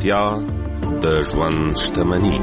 روغتیا د ژوند شتمني.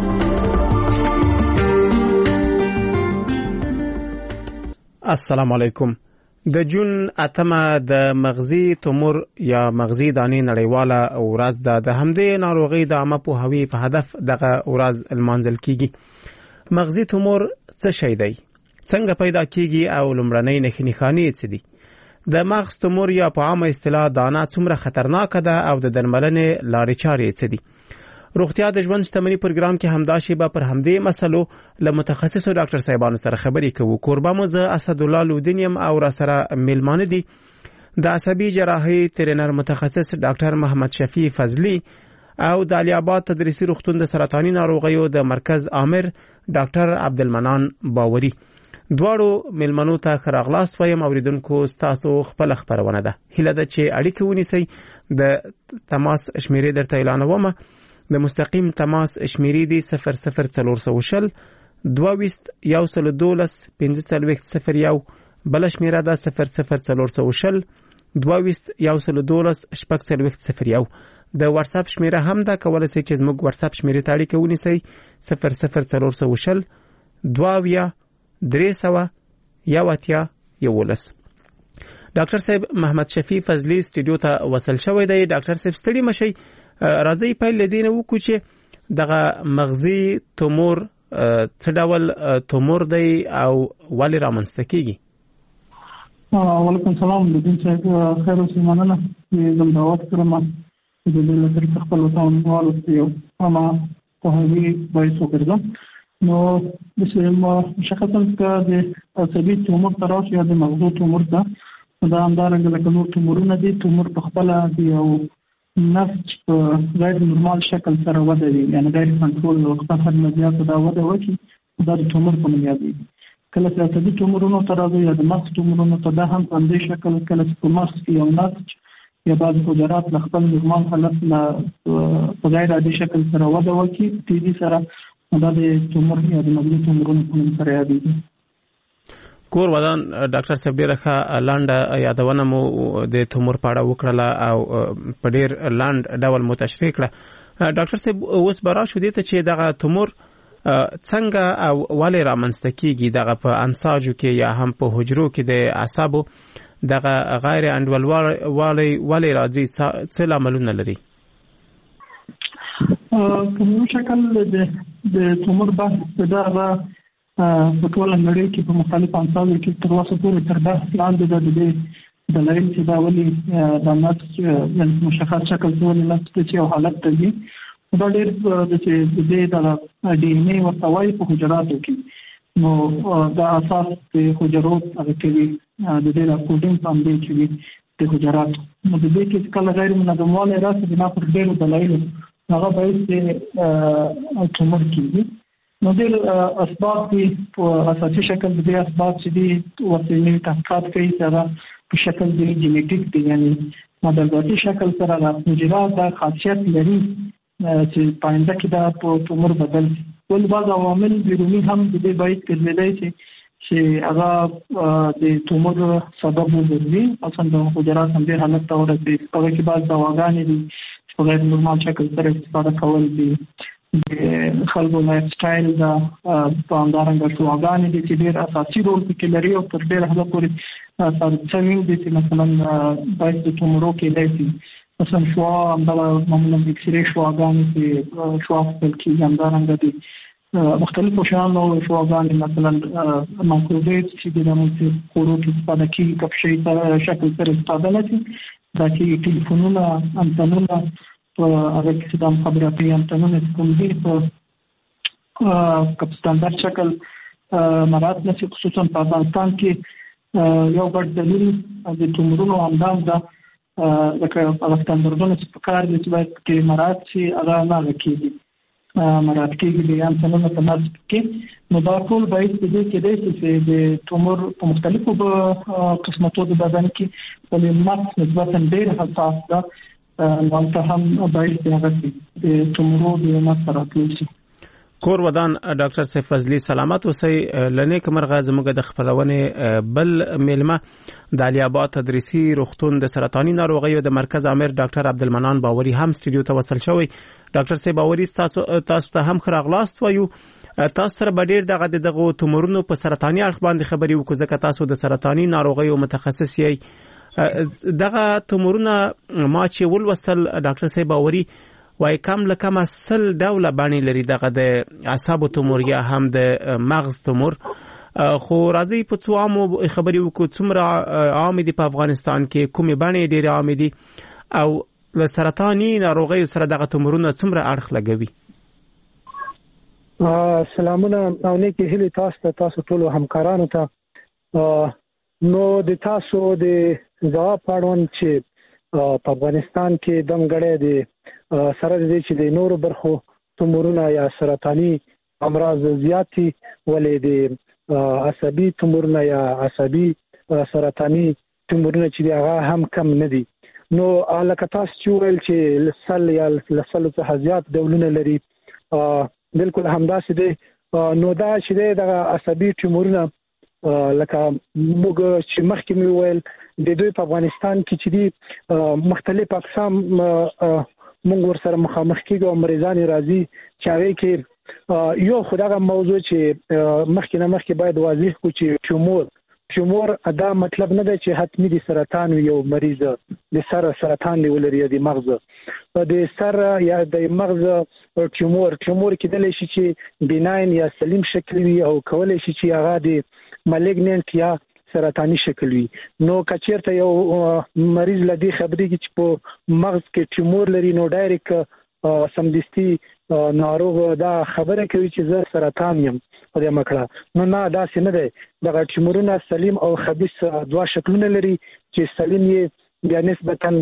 السلام علیکم. د جون 8 د مغزي تومور یا مغزي دانې نړیواله ورځ ده. د همدې ناروغي د عامه پوهاوي په هدف دغه ورځ لمانځل کیږي. مغزي تومور څه شی دی؟ څنګه پیدا کیږي او لومړنۍ نښې څه دي؟ د مغز تومور یا په عامه اصطلاح دانه څومره خطرناک ده او د درملنې لارې چارې څه دي؟ روغتیا د ژوند شتمني پروګرام کې همدا شیبه پر همدې مسلو له متخصصو ډاکټر صاحبانو سره خبرې کوو. کوربه مو زه اسد الله لودینیم او را سره میلمانه دي د عصبي جراحي ترینر متخصص ډاکټر محمد شفیع فضلی او د علي آباد تدریسي روغتون د سرطاني ناروغیو د مرکز آمر ډاکټر عبدالمنان باوري. دواړو میلمنو ته ښه راغلاست وایم. اوریدونکو ستاسو خپل خبرونه ده. هیله ده چې اړیکه ونیسئ. د تماس شمیرې درته اعلانوم. د مستقیم تماس شمیرې دی 00400 22 112 1501. بل شمیره ده 00400 22 112 1501. د واتس اپ شمیره هم ده. کولای شئ چې زموږ واتس اپ شمیرې ته اړیکه ونیسئ 00400 22 300 11. ډاکټر صاحب محمد شفیع فضلی سټوډیو ته وصل شوی دی. ډاکټر صاحب ستړي مشئ. راځي پیل لدین وکړو چې دغه مغزي تومور څه ډول تومور دی او ولې رامنځته کیږي؟ وعلیکم السلام. لدین صاحب خیر اوسئ. مننه چې زم دعوت کړم چې د دې لپاره خپل وطنوالو ته یو اما پوهاوی باعث وګرځم. نو مشخصا که د عصبي تومور طرف یا د مغزو تومور ده، دا همدارنګه لکه نور تومورونه دي. تومور په خپله د یو نسج په غیر نورمال شکل سره وده وي، یعنې غیر کنټرول وقته حد نه زیاته دا وده وکړي، دا د تومور په نوم یادېږي. کله چې عصبي تومورونو ته راځي یا د مغز تومورونو ته، دا هم په همدې شکل کله چې په مغز کې یو نسج یا بعض حجرات له خپل نورمال حالت نه په غیر عادي شکل سره وده وکړي، تیزي سره، دا د تومور یا د مغزي تومورونو په نوم سره یادېږي. کور ودان ډاکټر صاحب ډیره ښه لاندې یادونه مو د تومور په اړه وکړله او په ډیر لاند ډول مو تشریح کړه. ډاکټر صاحب اوس به راشو دې ته چې دغه تومور څنګه او ولې رامنځته کیږي. دغه په انساجو کې یا هم په حجرو کې د اعصابو دغه غیر انډولوالی ولې راځي؟ څه لاملونه لري؟ په یو شکل د تومور بحث دا په ټوله نړۍ کې په مختلفو انساجو کې تر اوسه پورې تر بحث لاندې ده. د دې دلایل چې دا ولې د نسج یعنې مشخص شکل کې ولې نسج چې یو حالت ته ځي، دا ډېر د دې د ډي ان اے ورته وایي په حجراتو کې. نو دا اساس د حجرو هغه کوي، د دې د کوډینګ په همدې کې وي د حجراتو. نو د دې کې کله غیر منظموالی راسي بنا پر ډېرو دلایلو هغه باعث د تومور کېږي. نو ډېر اسباب دي. په اساسي شکل د دې اسباب چې دي ورته نوي تحقیقات کوي چې هغه په شکل د جینیټیک دي، یعنې مادرزاتي شکل سره د حجره دا خاصیت لري چې په آینده کې دا په تومور بدل شي. ول بعض عوامل بیروني هم د دې باعث ګرځېدلی شي چې هغه د تومور سبب وګرځي. اصلا د حجرات همدې حالت ته ورسېږي. په هغه کې بعض دواګانې دي چې په غیر نورمال شکل سره استفاده کول دي. د خلکو لایف سټایل دا په همدارنګه شواګانې دي چې ډېر اساسي رول پکې لري او تر ډېره حده پورې ثابت شوي دي چې مثلا باعث د تومورو کېدای شي. مثلا شوا همدغه معمولا د اکسرې شواګانې چې شوا اخیستل کېږي، همدارنګه د مختلفو شیانو شواګانې مثلا مایکروویو چې د موږ خوړو کې استفاده کېږي په شی شکل سره استفاده نه شي. دا چې ټلیفونونه، انتنونه په هغه کې چې دا مخابراتي انتنونه چې کوم دي په سټانډرډ شکل مراعات نه شي. خصوصا په افغانستان کې یو ګډ دلیل د تومورونو همدا ده، لکه هغه سټانډردونه چې په کار دي چې باید پکې مراعات شي، هغه نه کېږي. مراعات کېږي د انتنونو په نسج کې. نو دا ټول باعث د دې کېدای شي چې د تومور په مختلفو قسمتو د بدن کې ولې مغز نسبتا ډېر حساس ده، نو هم باعث د هغه د تومورو د نسج راتلو شي. کور ودان ډاکټر سیف فضلی سلامت اوسئ. لنیک مرغه زموږ د خبرونه بل میلمه د علي آباد تدریسي روغتون د سرطاني ناروغیو د مرکز امیر ډاکټر عبدالمنان باوري هم استودیو ته وصل شوی. ډاکټر سیف باوري تاسو ته هم خراغلاست وایو. تاسو سره به ډیر دغه تومورونو په سرطاني اړخ باندې خبري وکړو ځکه تاسو د سرطاني ناروغیو متخصص یې. دغه تومورونه ما چې ولوستل ډاکټر سیف باوري وای کم لکه مسل ډوله باندې لري دغه د اعصاب تومور یا هم د مغز تومور. خو راځي په څو عامو خبري وکړو څومره عام دي په افغانستان کې کومې باندې ډېر عام دي او له سرطاني ناروغیو سره دغه تومورونه څومره اړخ لګوي. سلامونه او نیکی هیلې تاسو ټول همکارانو ته. نو د تاسو د ځواب پاړون چې په افغانستان کې دمګړې دي سره د چې د نورو برخو تومورونه یا سرطاني امراض زیاتی ولې د عصبي تومورونه یا عصبي سرطاني تومورونه چې هغه هم کم نه دي. نو لکه تاسو چې ویل چې لسل یا لسل څخه زیات ډولونه لري بالکل همداسې دي. نو دا چې د عصبي تومورونه لکه موږ چې مخکې مې ویل د دوی په افغانستان کې چې دي مختلف اقسام موږ ورسره مخامخ کېږو او مریضان راځي چې هغې کې یو خو دغه موضوع چې مخکې باید واضح کړو چې تومور دا مطلب نه دی چې حتمي د سرطان یو مریض د سر سرطان ولري د مغز د سر یا د مغز تومور کېدلی شي چې بیناین یا سلیم شکل وي او کولی شي چې هغه د مالیګننت یا سرطاني شکل وي. نو کچیرته یو مریض لدی خبري چې په مغز کې تومور لري نو ډایرکټ سمدستي ناروغ دا خبره کوي چې زه سرطان یم په دې مکړه. نو نه دا څه نه دی. دغه تومورونه سلیم او خبيث دوا شکلونه لري چې سلیم یې بیا نسبتا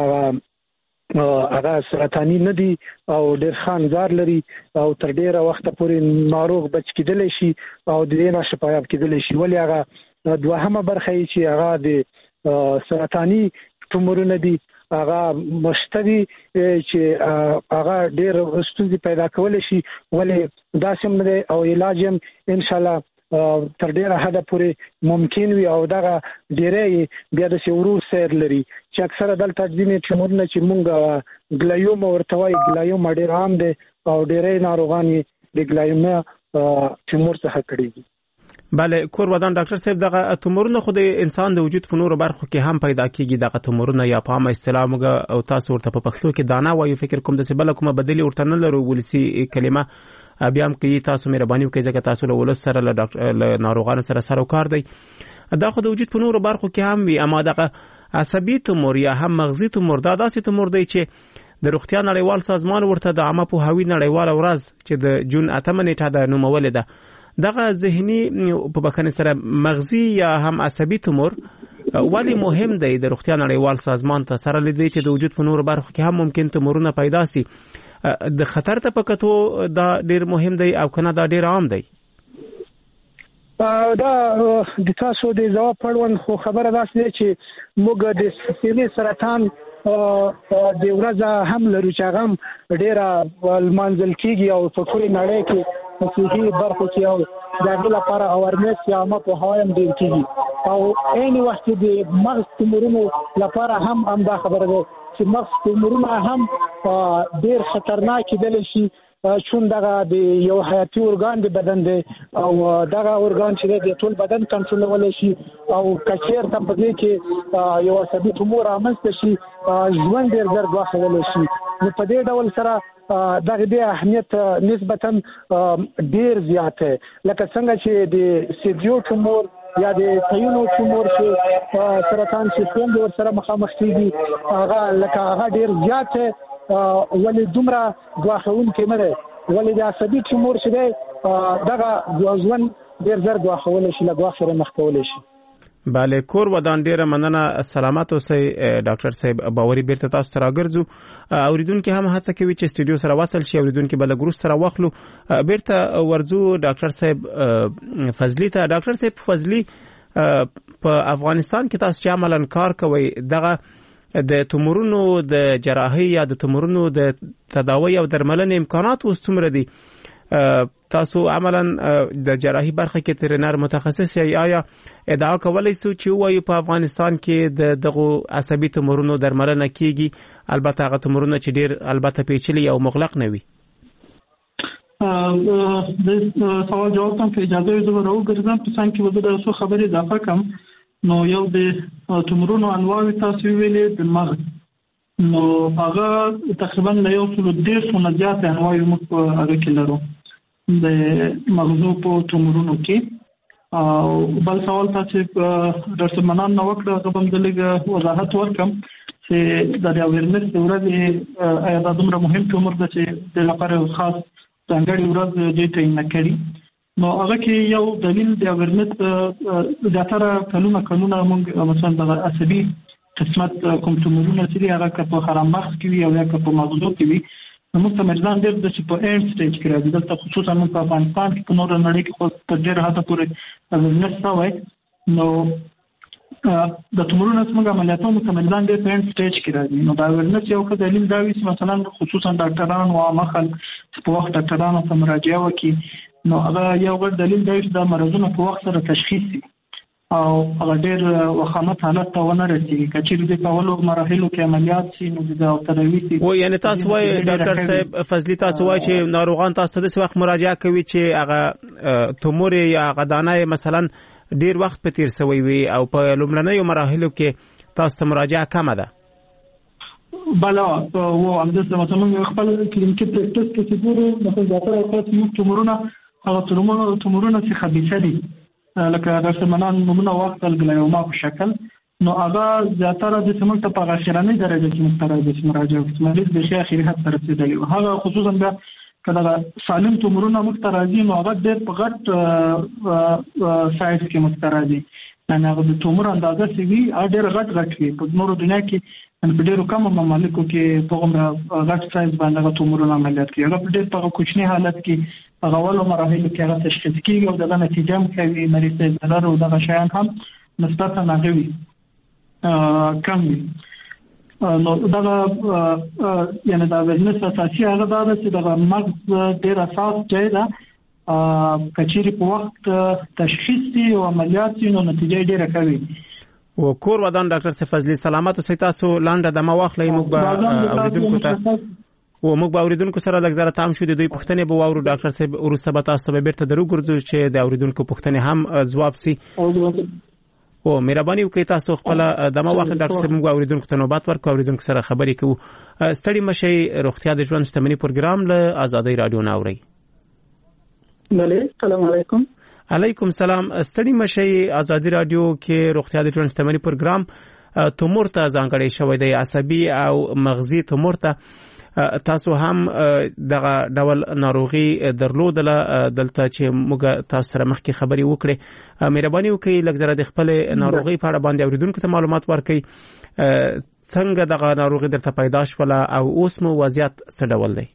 هغه سرطاني نه دي او ډېر خانزار لري او تر ډیره وخت پورې ناروغ بچ کېدلی شي او د دې نه شفایاب کېدلی شي. ولې هغه دوهمه برخه چې هغه د سرطاني تومورونه دي هغه مشتوي چې هغه ډېر ستونزې پیدا کولی شي. ولې دا سم نه دی او علاج هم ان شاء الله تر ډیره حده پورې ممکن وي او دغه ډیری بیا د سیورو سیر لري چې اکثره دلته ځینې تومورونه چې مونږ ګلایوم ورته وایي ګلایوم ډېر عام دی او ډیری ناروغان یې د ګلایوم تومور څخه کړي. بله کور ودان ډاکټر صاحب دغه تومورونه خو د انسان د وجود په نورو برخو کې هم پیدا کیږي. دغه تومورونه یا په عامه اصطلاح موږ او تاسو ورته په پښتو کې دانه وایو فکر کوم د بل کومه بدلی ورته نه لرو ولسی کلمه بیا هم کې تاسو مهرباني وکړئ ځکه تاسو له ولس سره له ناروغانو سره سروکار دی. دا خو د وجود په نورو برخو کې هم وي اما دغه عصبي تومور یا هم مغزي تومور دا داسې تومور دی چې د روغتیا نړیوال سازمان ورته د عامه پوهاوي نړیواله ورځ چې د جون 8 نیټه د نومولې ده دغه ذهني په بکنه سره مغزي یا هم عصبي تومور ولی مهم دی د روغتیا نړیوال سازمان ته سره لیدي چې د وجود په نورو برخو کې هم ممکن تومورونه پیدا سي. د خطر ته پکتو دا ډیر مهم دی او کنه دا ډیر عام دی. دا د تاسو د ځواب پړون خو خبره ده چې موږ د سینې سرطان د ورځ هم لرو چې هغه ډیره منځل کیږي او په ټول نړۍ کې صحي برخو کې او د هغې لپاره اورنیس یا عامه پوهاوی هم ډېر کېږي او عین وخت د مغز تومورونو لپاره هم دا خبره ده چې مغز تومورونه هم ډېر خطرناک کېدلی شي چون دغه د یو حیاتي ارګان د بدن دی او دغه ارګان چې د ټول بدن کنټرولولی شي او که چېرته په دې کې یو عصبي تومور رامنځته شي ژوند ډېر زر ګواښولی شي. نو په دې ډول سره دغه د اهمیت نسبتا ډیر زیات دی لکه څنګه چې د سیډیو تومور یا د تیونو تومور چې سرطان سیستم ور سره مخامخ کیږي هغه ډیر زیات دی ولې دومره ګواښونکی نه دی. ولې د عصبي تومور چې دی دغه ژوند ډیر زر ګواښولی شي له ګواښ سره مخ کولی شي. بله کور ودان ډیره مننه سلامت اوسئ ډاکټر صاحب باوري بیرته تاسو ته راګرځو اوریدونکو هم هڅه کوي چې سټوډیو سره وصل شي اوریدونکو بل ګروس سره واخلو بیرته ورځو ډاکټر صاحب فضلی ته. ډاکټر صاحب فضلی په افغانستان کې تاسو چې عملاً کار کوي دغه د تومورونو د جراحي یا د تومورونو د تداوی او درملنې امکانات اوس څومره دي تاسو عملاً د جراحي برخه کې ټرینر متخصص یې، آیا ادعا کولای شو چې وایي په افغانستان کې دغه عصبي تومورونو درملنه کیږي، البته هغه تومورونه چې ډیر البته پیچلي او مغلق نه وي؟ د سوال جواب ته اجازه یې زه راوګرځم په څنګه کې وزه د څو خبرې اضافه کوم. نو یو د تومورونو انواع تاسو ویلې د مغز، نو هغه تقریبا له 110 نه زیات انواع موږ هغه کې لرو د مغزو په تومورونو کې. او بل سوال تاسو ډاکټر منان نو وکړه، زه هم د لږ وضاحت ورکم چې د اویرنس د ورځې آیا دا دومره مهم تومور ده چې د لپاره خاص څنګه ورځ دې ته نه کړي. نو هغه کې یو دلیل د اویرنس زیاتره کلونه موږ مثلا د عصبي قسمت کوم تومورونه چې هغه په خرم مغز کې وي او یا په مغزو کې وي، نو موږ ته مریضان ډېر د په اینډ سټیج کې راځي. دلته خصوصا موږ په افغانستان کې په نور نړۍ کې خو په ډېر حد پورې اویرنس شوی. نو د تومورونو څنګه عملیاتو موږ ته مریضان ډېر په اینډ سټیج کې راځي. نو دا اویرنس یو ښه دلیل دا وي چې مثلا خصوصا ډاکټران او عامه خلک چې په وخت ډاکټرانو ته مراجعه وکړي، نو هغه یو غوړ دلیل دی چې دا مرزونه په وخت سره تشخیص شي او هغه ډېر وخامت حالت ته ونه رسیږي. کچېرې د اولو مراحلو کې عملیات شي نو د اوتروي شي. و یعنی تاسو وايي ډاکټر صاحب فضلی، تاسو وايي چې ناروغان تاسو د وخت مراجعه کوي چې هغه تومور یا غدانه مثلا ډېر وخت په تیر سوی وي او په لومړنیو مراحلو کې تاسو مراجعه کمه ده؟ بلا او همداسې مثلا خپل کلینیکي پریکټس کې چې ګورو مثلا زیاتره اوقات موږ تومورونه هغه تومورونه چې خبيثه دي لکه ډاکټر منان نمونه واخلل ګلایوما په شکل، نو هغه زیاتره د سیمه ته په اخرنۍ درجه کې مستراجع مراجعه کوي، مریض د شي اخري حد ته رسیدلی هغه خصوصا بیا کله سالم تومورونه مستراجع نو هغه ډېر په غټ سایز کې مستراجع، یعنی هغه د تومور اندازه سی وی ډېر غټ وي. په نورو دنیا کې په ډېرو کم ممالکو کې په کومه غټ سایز باندې تومورونه عملیات کوي، هغه په ډېر په کوچني حالت کې هغه ولو مراحل کې هغه تشخیص کیږي او دغه نتیجه هم کوي مریض ته ضرر او دغه شیان هم نسبتا ناغوي کم وي. نو دغه یعنی دا وزن اساسي هغه دا چې دغه مغز ډېر اساس ځای ده، کچېرې په وخت تشخیص دي او عملیات نو نتیجه ډېره کوي. او کور ودان ډاکټر فضلی سلامت اوسئ، تاسو لاندې د مواخلې موږ به اوریدونکو ته و موږ به اوریدونکو سره لږ زره تام شو د دوی پوښتنې به واورو. ډاکټر صاحب وروسته به تاسو ته بیرته درو ګرځو چې د اوریدونکو پوښتنې هم ځواب سي. او مهرباني وکړئ تاسو خپل د مواخلې ډاکټر صاحب موږ اوریدونکو ته نوبت ورکړو، اوریدونکو سره خبرې کوو. ستړي مشي روغتیا د ژوند شتمنۍ پروګرام له آزادۍ رادیو نه اوري. بله السلام علیکم. علیکم سلام. ستړي مشي آزادۍ رادیو کې روغتیا د ژوند شتمنۍ پروګرام تومور ته ځانګړی شوی دی، عصبي او مغزي تومور ته. تاسو هم دغه ډول ناروغي درلودله دلته چې موږ تاسو سره مخکې خبرې وکړې. مهرباني وکړئ لږ زره د خپل ناروغي په اړه باندې اوریدونکو ته معلومات ورکړئ. څنګه دغه ناروغي درته پیدا شوله او اوس مو وضعیت څه ډول دی؟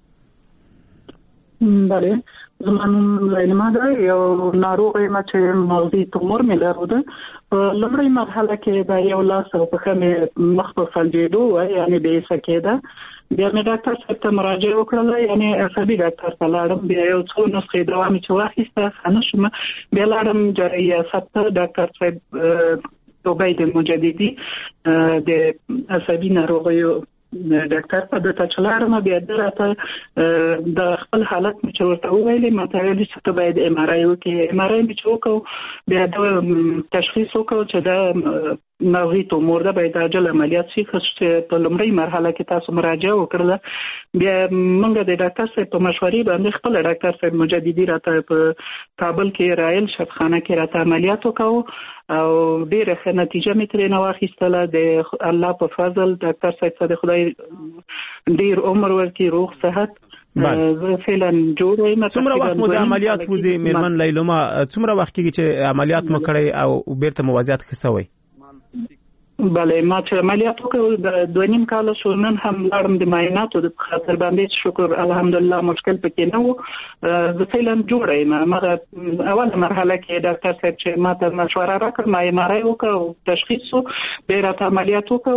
بله زمانم لیلما ده، یو ناروغ یم چې مغزي تومور مې لرلوده. په لومړۍ مرحله کې دا یو لاس او پښه مې مخ په فلجېدو وه، یعنې بې حسه کېده. بیا مې ډاکټر صاحب ته مراجعه وکړله، یعنې عصبي ډاکټر ته لاړم. بیا یو څو نسخې دوا مې چې واخیسته ښه نه شوم، بیا لاړم جراحي اسد ته. ډاکټر صاحب عبید مجددي د عصبي ناروغیو ډاکټر په دته چلارم. بیا درته د خپل حالت مې چې ورته وویلې ما ته ویلي چې ته باید ام آر آی وکړې. ام آر آی مې چې وکړو بیا د تشخیص وکړو چې دا مغزي تومور ده، باید عاجل عملیات شي. چې په لومړۍ مرحله کې تاسو مراجعه وکړله، بیا موږ د ډاکټر صاحب په مشورې باندې خپل ډاکټر صاحب مجددي راته په کابل کې رایل شفخانه کې راته عملیات وکړو او ډېره ښه نتیجه مې ترې نه واخیستله. د الله په فضل ډاکټر صاحب ته د خدای ډېر عمر ورکړي، روغ صحت. زه فعلا جوړ یم. څومره وخت مو د عملیات وزي میرمن لیلما؟ څومره وخت کېږي چې عملیات مو کړی او بیرته مو وضعیت ښه شوی؟ بله ما چې عملیات وکړو د 2.5 کاله شو. نن هم لاړم د معایناتو د خاطر باندې، شکر الحمدلله مشکل پکې نه و. زه فعلا جوړه یم. مغه اوله مرحله کې ډاکټر صاحب چې ما ته مشوره راکړه، ما ام آر آی وکړو، تشخیص شو، بیا راته عملیات وکړو.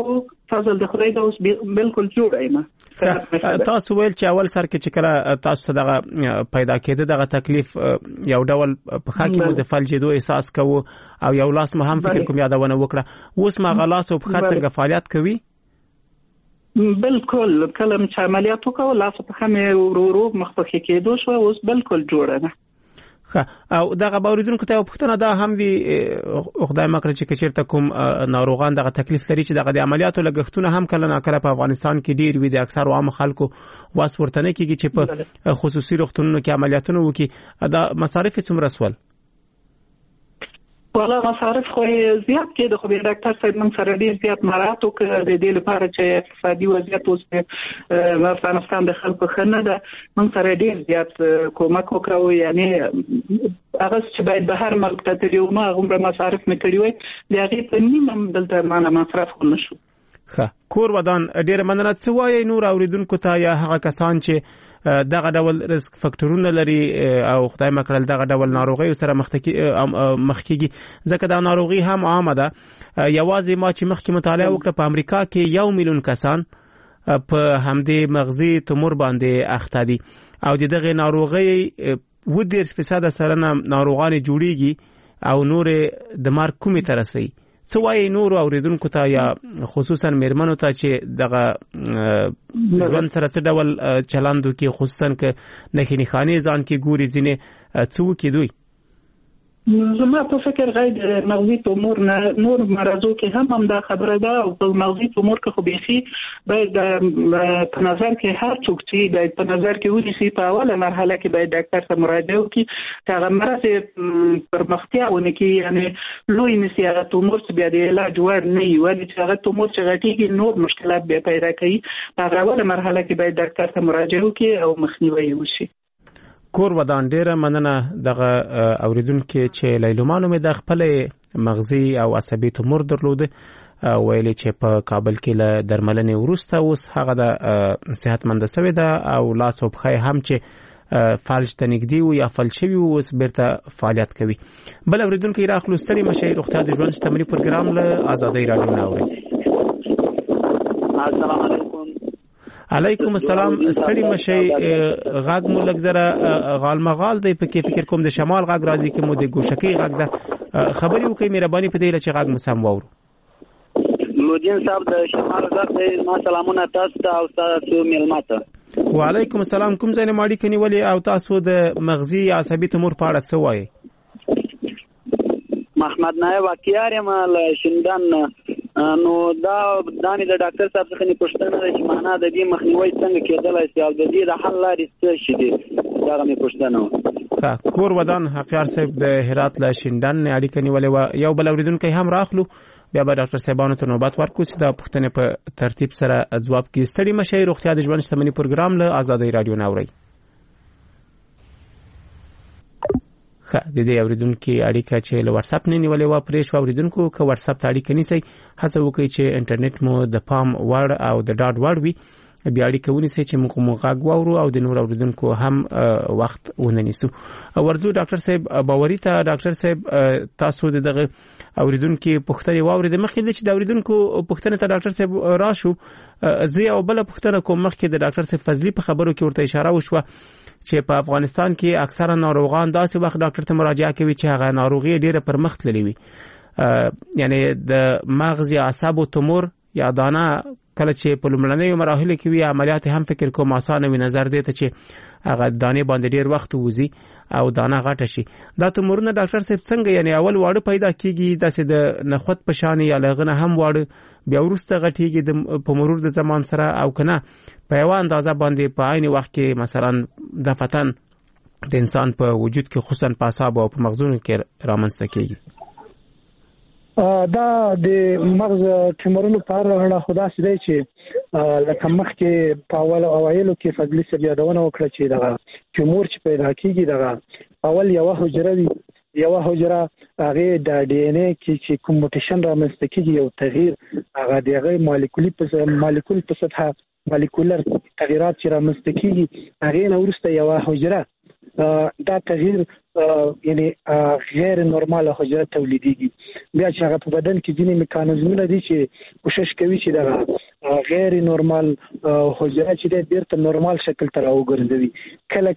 فضل د خدای د اوس بالکل جوړ یم. تاسو ویل چې اول سر کې چې کله تاسو دغه پیدا کېده دغه تکلیف یو ډول په خا کې مو د فلجېدو احساس کوو او یو لاس مو هم فکر کوم یادونه وکړه، اوس ما غلاس او په خا څنګه فعالیت کوي؟ بالکل کله چې عملیات وکړو لاس په خا مې ورو مخ په کې کېدو شو، اوس بالکل جوړه ده. او دغه باوریدونکو ته پوښتنه ده هم وی خدای مکړه چې کچیرته کوم ناروغان دغه تکلیف لري چې دغه د عملیاتو لګښتونه هم کله ناکله په افغانستان کې ډیر وي، د اکثر عام خلکو واس ورته نه کیږي چې په خصوصي روغتونونو کې عملیاتونه وکړي. دا مصارف څومره سول؟ ولا مصارف خو زیات کې د خو ډاکټر صاحب موږ سره ډیر زیات مراعات وکړ د دې لپاره چې اقتصادي وضعیت اوس په افغانستان د خلکو خنه ده، موږ سره ډیر زیات کومک وکړو، یعنی هغه چې باید به هر ملک ته تریو ما غوړ مصارف مکړي وي د هغه په نیمه دلته معنا مصرف نشو. کور ودان ډیر مننه. څه وایي نور اوریدونکو ته یا هغه کسان چې دغه ډول ریسک فاکټورونه لري او خدای مکړل دغه ډول ناروغي سره مخکېږي، ځکه دا ناروغي هم عامه ده. یوازې ما چې مخکې مطالعه وکړه په امریکا کې 1 میلیون کسان په همدې مغزي تومور باندې اخته دي او دغه ناروغي 10% سره ناروغان جوړيږي او نور د مارګ کومې ترسي. څه وایي نور اوریدونکو ته یا خصوصا میرمنو ته چې دغه ژوند سره څه ډول چلند کوي، خصوصا که نښې نښانې ځان کې ګوري ځینې څه وکړي دوی؟ زما په فکر غیر مغزي تومور نور مرضو کې هم دا خبره ده او په مغزي تومور کې خو بيخي باید په نظر کې هر څوک چې باید په نظر کې ونیسي په اوله مرحله کې باید ډاکټر ته مراجعه وکړي چې هغه مرض پر مختیا ونه کې یعنی لوی نسی هغه تومور چې بیا د علاج وړ نه وي، ولې چې هغه تومور چې غټيږي نور مشکلات به پیدا کوي. په اوله مرحله کې باید ډاکټر ته مراجعه وکړي او مخنیوي وشي. کور ودان ډیره مننه. دغه اوریدونکو چې لیلومانو مې د خپل مغزي او عصبي تومور درلوده ویلي چې په کابل کې له درملنې وروسته اوس هغه د صحتمند شوی ده او لاس او پخې هم چې فالج تنګدي او یا فلشوي اوس بیرته فعالیت کوي. بل اوریدونکو راخلو ستړي مشاهیر روغتیا د ژوند شتمنۍ پروګرام له آزادۍ رادیو ناوړي. السلام علیکم. علیکم السلام. ستړي مشي غاګ مو لګ زره غالمغال دی په کې فکر کوم د شمال غاګ راځي کې مو د ګوشکی غاګ ده خبري وکي مهرباني په دې چې غاګ مسام وورو. لودین صاحب د شمال غاګ دی. ما سلامونه تاسو ته او تاسو ملماته. وعلیکم السلام. کوم ځای نه ماړی کني ولی او تاسو د مغزي عصبي تومور په اړه څه وایي؟ محمد نایب واقعار مال شندان نو دا دانی د ډاکټر صاحب څخه پوښتنه ده چې معنا د دې مخنیوي څنګه کېدلای شي او د دې د حل لارې څه شي دي دا مې پوښتنه. کور ودان حقیار صاحب د هرات له شندان اړیکه نیولې و. یو بل اوریدونکو هم راخلو بیا به ډاکټر صاحبانو ته نوبت ورکړو چې دا پوښتنه په ترتیب سره ځواب کړي. ستړي مشاهیر روغتیا د ژوند شتمنۍ پروګرام له آزادۍ رادیو ناوړي. د دې اوریدونکو اړیکه چې له واتس اپ نه نیولې و پرېښ اوریدونکو که واتس اپ ته اړیکه نیسي هڅه وکړئ چې انټرنیټ مو د پام وړ او د ډاډ وړ وي، بیا اړیکه ونیسئ چې موږ غږ واورو او د نور اوریدونکو هم وخت ونیسو. ورځو ډاکټر صاحب باوري ته. ډاکټر صاحب تاسو دغه اوریدونکو پوښتنه واورید مخکې چې د اوریدونکو پوښتنه ته ډاکټر صاحب راشو زه او بل پوښتنه کوم مخکې د ډاکټر صاحب فضلی په خبرو کې ورته اشاره وشوه چې په افغانستان کې اکثره ناروغان داسې وخت ډاکټر ته مراجعه کوي چې هغه ناروغي ډیره پر مخ تللی وي، یعنی د مغز یا اعصابو تومور یا دانه کله چې په لومړنیو مراحلو کې وي عملیات هم فکر کوم آسانه وي، نظر دی ته چې هغه دانه باندې ډیر وخت وځي او دانه غټه شي. دا تومورونه ډاکټر صاحب څنګه یعنی اول واړه پیدا کیږي داسې د نخود په شان یا لغنه هم واړه بیا ورسته غټیږي په مرور د زمان سره او کنه په یو اندازه باندې په عین وخت کې مثلا د فتن د انسان په وجود کې خصوصا په اعصاب او په مغزونو کې رامنځته کیږي؟ دا د مغز تومورونو په اړه خدا سي دی چې لکه مخکې په اوایلو کې فضلی سب یادونه وکړه چې دا تومور چې پیدا کیږي دا اول یو حجره وي، یو حجره هغه د ډي ان اي کې کوم موټیشن رامنځته کیږي یو تغییر هغه دغه مالیکول په سطح مالیکولر تغیرات چې رامنځته کیږي هغه نه ورسته یو حجره دا تغییر یعنی غیر نورمال حجره تولیديږي. بیا چې هغه په بدن کې ځینې میکانیزمونه دي چې کوشش کوي چې دا غیر نورمال حجره چې بیرته نورمال شکل ته راوګرځوي. کله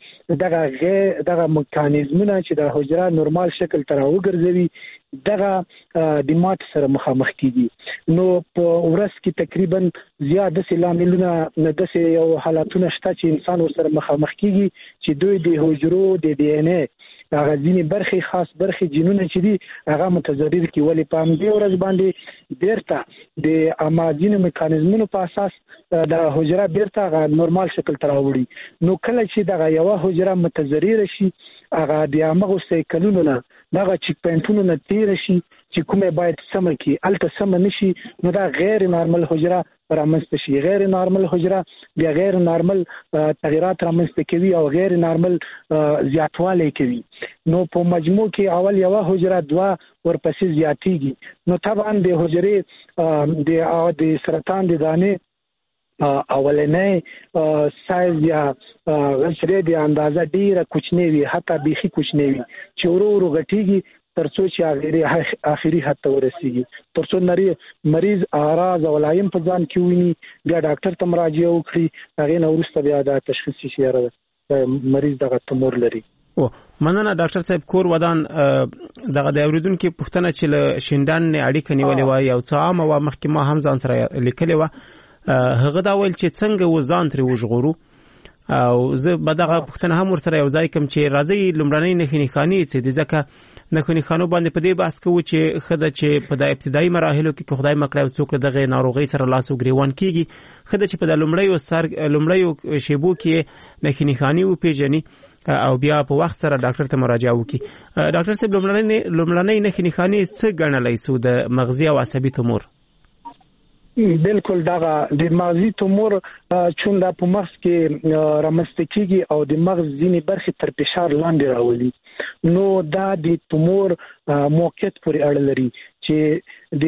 کله دغه میکانیزمونه چې د حجره نورمال شکل ته راوګرځوي دغه د مات سره مخامخ کیږي. نو په ورځ کې تقریبا زیات د لاملونه د یو حالاتونه شته چې انسان ورسره مخامخ کیږي چې دوی د حجرو د ډي ان اے هغه ځینې برخې خاص برخې جینونه چې دي هغه متضرر کی ولې په همدې ورځ باندې بیرته د امازینو میکانیزمونو په اساس د حجره بیرته نورمال شکل ته راوړي. نو کله چې دغه یو حجره متضرر شي هغه د هغه سایکلونو نه دغه چیک پوینټونو نه تیر شي چې کومه باید سم کی الته سم نشي نو دا غیر نورمال حجره رامنځته شي. غیر نورمال حجره بیا غیر نورمال تغیرات رامنځته کوي او غیر نورمال زیاتوالی کوي. نو په مجموع کې اول یو حجره دوا ورپسې زیاتیږي. نو طبعا د حجرې د سرطان د دانې اولنې سایز یا غشره د اندازه ډیره کوچنی وي حتی بيخي کوچنی وي چې ورو غټیږي ترڅو چې اخري حد ته ورسیږي ترڅو مریض اعراض او علائم په ځان کې ویني بیا ډاکټر ته مراجعه وکړي هغه نو وروسته بیا د تشخیص شي مریض دغه تومور لري. مننه ډاکټر صاحب. کور ودان دغه د اوریدونکو پوښتنه چې له شیندان اړیکه نیولې وای او څه عامه و مخکې ما هم ځان سره لیکلې و هغه دا ویل چې څنګه وزان تر وژغورو او زه به دغه پوښتنه هم ورسره یو ځای کوم چې راځي لومړنۍ نښې خاني څه دي ځکه نښې خانو باندې په دې بحث کوو چې خدای چې په د ابتدایي مراحلو کې خدای مکړه څوک دغه ناروغي سره لاس او ګریوان کیږي خدای چې په د لومړیو شیبو کې نښې خاني او پیژني او بیا په وخت سره ډاکټر ته مراجعه وکړي. ډاکټر صاحب لومړنۍ نښې خاني څه ګڼلای سو د مغزي او عصبي تومور؟ بالکل دغه د مغزي تومور چون د په مغز کې رامنځته کیږي او د مغز ځینې برخې تر فشار لاندې راولي. نو دا د تومور موقعیت پورې اړه لري چې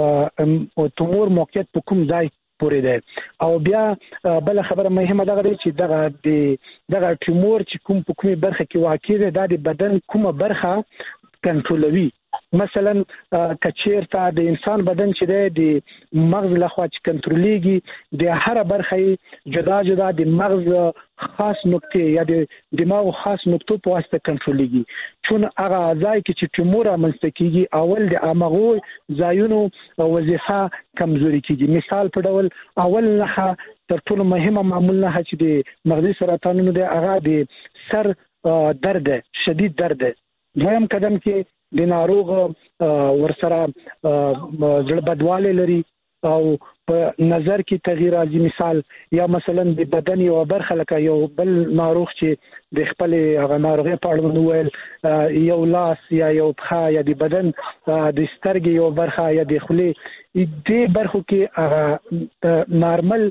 د تومور موقعیت په کوم ځای پورې ده او بیا بل خبره مهمه ده چې دغه تومور چې کوم په کومه برخه کې واقع ده د بدن کومه برخه کنټرولوي. مثلا کچیرته د انسان بدن چې د مغز لخوا چې کنټرولېږي د هر برخه جدا جدا د مغز خاص نقطې یا د دماغ خاص نقطو په واسطه کنټرولېږي. چون هغه ځای کې چې تومور رامنځته کیږي اول د امغو ځایونو وظیفه کمزوري کیږي. مثال په ډول اول نه تر ټولو مهمه معمول نه چې د مغزي سرطانونو د هغه د سر درد شدید درد. دویم قدم کې د ناروغ ورسره زړه بدواله لري او په نظر کې تغییر راځي. مثال یا مثلا د بدن یو برخه لکه یو بل ناروغ چې د خپل هغه ناروغي په اړه نوول یو لاس یا یو پخا یا د بدن د سترګې یو برخه یا د خولې دې برخو کې نارمل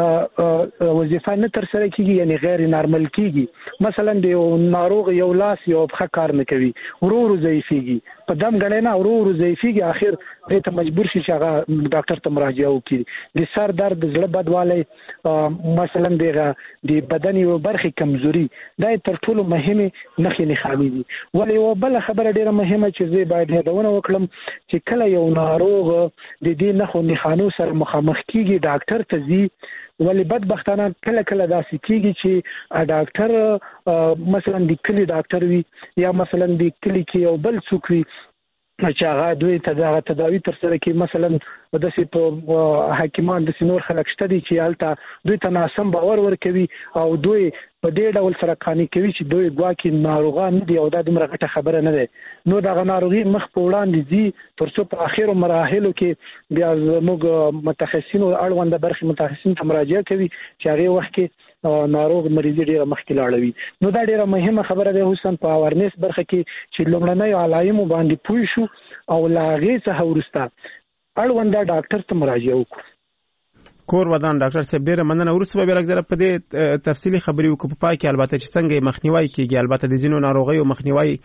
وظیفه نه تر سره کیږي یعنی غیر نارمل کیږي. مثلا د یو ناروغ یو لاس یو پخا کار نه کوي ورو ضعیفيږي په دم غړنه ورو ضعیفيږي اخر دې ته مجبور شي چې هغه ډاکټر ته مراجعه وکړي. د سر درد د زړه بدوالی مثلا د بدن یو برخه کمزوري دا تر ټولو مهمه نښې خامي دي. ولې یو بل خبره ډیره مهمه چې زه باید هداونه وکړم چې کله یو ناروغ د دې نښو خانو سره مخامخ کیږي ډاکټر ته ځي ولې بدبختانه کله کله داسې کیږي چې ډاکټر مثلا د کلی ډاکټر وي یا مثلا د کلی کې یو بل څوک وي چې هغه دوی تداوی تر سره کې مثلا د سي په حکیمان د سينور خلک شته دي چې البته دوی ته ناسم باور ورکوي او دوی په دې ډول سره قانوني کوي چې دوی ګواکې ناروغان دي او دا دومره غټه خبره نه ده. نو دا ناروغي مخ په وړاندې دي ترڅو په اخیرو مراحلو کې بیا موږ متخصصین او اړوند برخې متخصصین ته مراجعه کوي چې هغه وخت کې ناروغ مریض ډیره مخکې لاړوي. نو دا ډیره مهمه خبره ده حسین په اورنس برخه کې چې لومړنۍ علایمو باندې پوه شو او لاغې څخه ورسته اړوند ډاکټر ته مراجعه وکړو. کور ودان ډاکټر صاحب ډیره مننه. ورسره به لږ په دې تفصیلی خبرې وکړو په پای کې البته چې څنګه مخنیوي کیږي البته د ځینو ناروغیو مخنیوي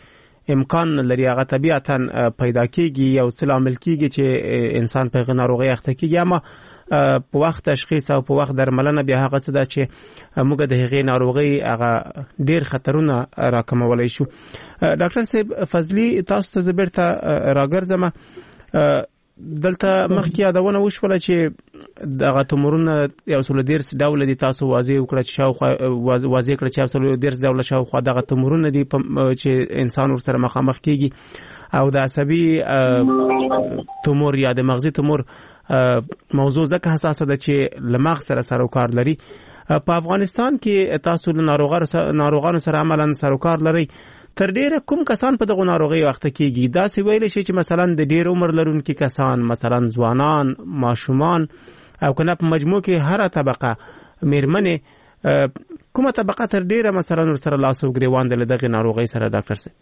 امکان لري هغه طبيعتا پیدا کیږي او څه لامل کیږي چې انسان په ناروغي اخته کیږي اما په وخت تشخیص او په وخت درملنه بیا هغه څه ده چې موږ د هغې ناروغي هغه ډیر خطرونه راکمولای شو. ډاکټر صاحب فضلی تاسو ته زبرته راګرځم دلته مخکې یادونه وشوله چې دغه تومورونه یو څول ډیرس ډول دي تاسو واضح وکړه چې شاوخوا واضح کړه چې یو څول ډیرس ډول شاوخوا دغه تومورونه دي چې انسان ورسره مخامخ کیږي او د عصبي تومور یا د مغزي تومور موضوع ځکه حساسه ده چې لمغ سره سروکار لري. په افغانستان کې تاسو له ناروغانو سره عملاً سروکار لري. تر ډیره کوم کسان په دغه ناروغي اخته کیږي؟ دا سی ویل شي چې مثلا د ډیر عمر لرونکي کسان مثلا ځوانان ماشومان او کنه په مجموع کې هر طبقه میرمنې کومه طبقه تر ډیره مثلا سره لاس او ګریوان د دغه ناروغي سره ډاکټر صاحب؟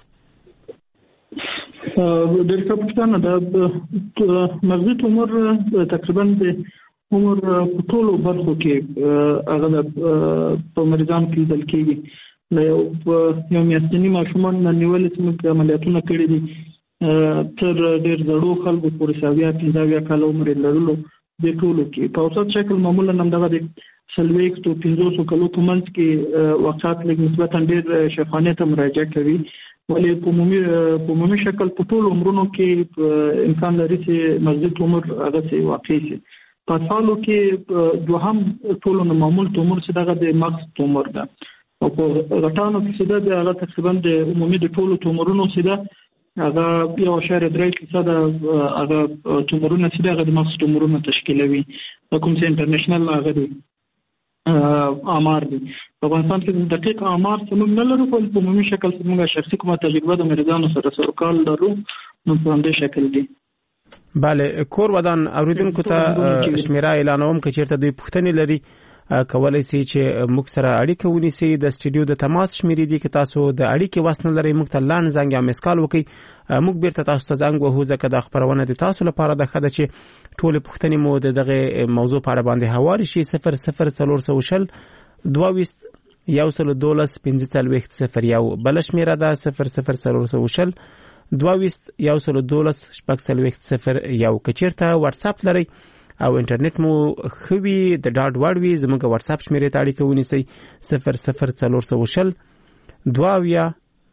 د کپټان د مغزي تومور تقریبا د عمر په ټولو برخو کې هغه په مریضان کې دل کېږي. یو میاشتنی ماشومان نیول چې موږ عملیاتونه کړی دي تر ډېر زړو خلکو پورې 15 کال عمر لرلو د ټولو کې په اوسط شکل معمولا هم دغه د 40 to 500 کالو په منځ کې وقات لږ نسبتا ډېر شفافانه ته مراجعه کوي ولې په عمومي شکل په ټولو عمرونو کې امکان لري چې مغزي تومور هغه سي واقع شي. په سالو کې دوهم ټولو معمول تومور چې دغه د مغز تومور ده او په غټانو کې سیده د هغه تقریبا د عمومي د ټولو تومورونو سیده هغه 1.3% هغه تومورونه سیده هغه د مغز تومورونه تشکیلوي. کوم چې انټرنیشنل هغه دی آمار دي. په افغانستان کې دقیق آمار څنګه نه لرو په عمومي شکل څنګه شخصي کومه تجربه د مریضانو سره سروکال لرو نو په همدې شکل دي. بله کور ودان اوریدونکو ته شمیره اعلانوم که چیرته دوی پوښتنې لري کولای شي چې موږ سره اړیکه ونیسي. د سټډیو د تماس شمیرې دي که تاسو د اړیکې وسنه لرئ موږ ته لاندې زنګ یا مسکال وکړئ موږ بیرته تاسو ته زنګ وهو ځکه دا خبرونه د تاسو لپاره ده ښه ده چې ټولې پوښتنې مو د دغه موضوع په اړه باندې هواري شي. 00400 22 112 1501 بل شمیره ده 00400 22 112 001 که چیرته واتس اپ لرئ او انټرنیټ مو خوي د ډاټ وړ وي زموږ واتس اپ شمیرې ته اړیکه ونیسئ 00400 22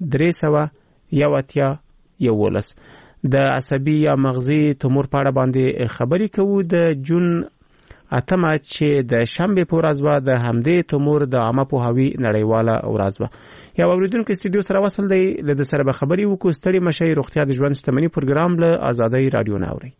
311 د عصبي یا مغزي تومور په اړه باندې خبرې کوو. د جون 8 چې د شنبه په ورځ و د همدې تومور د عامه پوهاوي نړیواله ورځ و. یو اوریدونکو سټډیو سره وصل دی له سره به خبري وکړو. ستړي مشي روغتیا د ژوند شتمنۍ پروګرام له آزادۍ رادیو ناوري.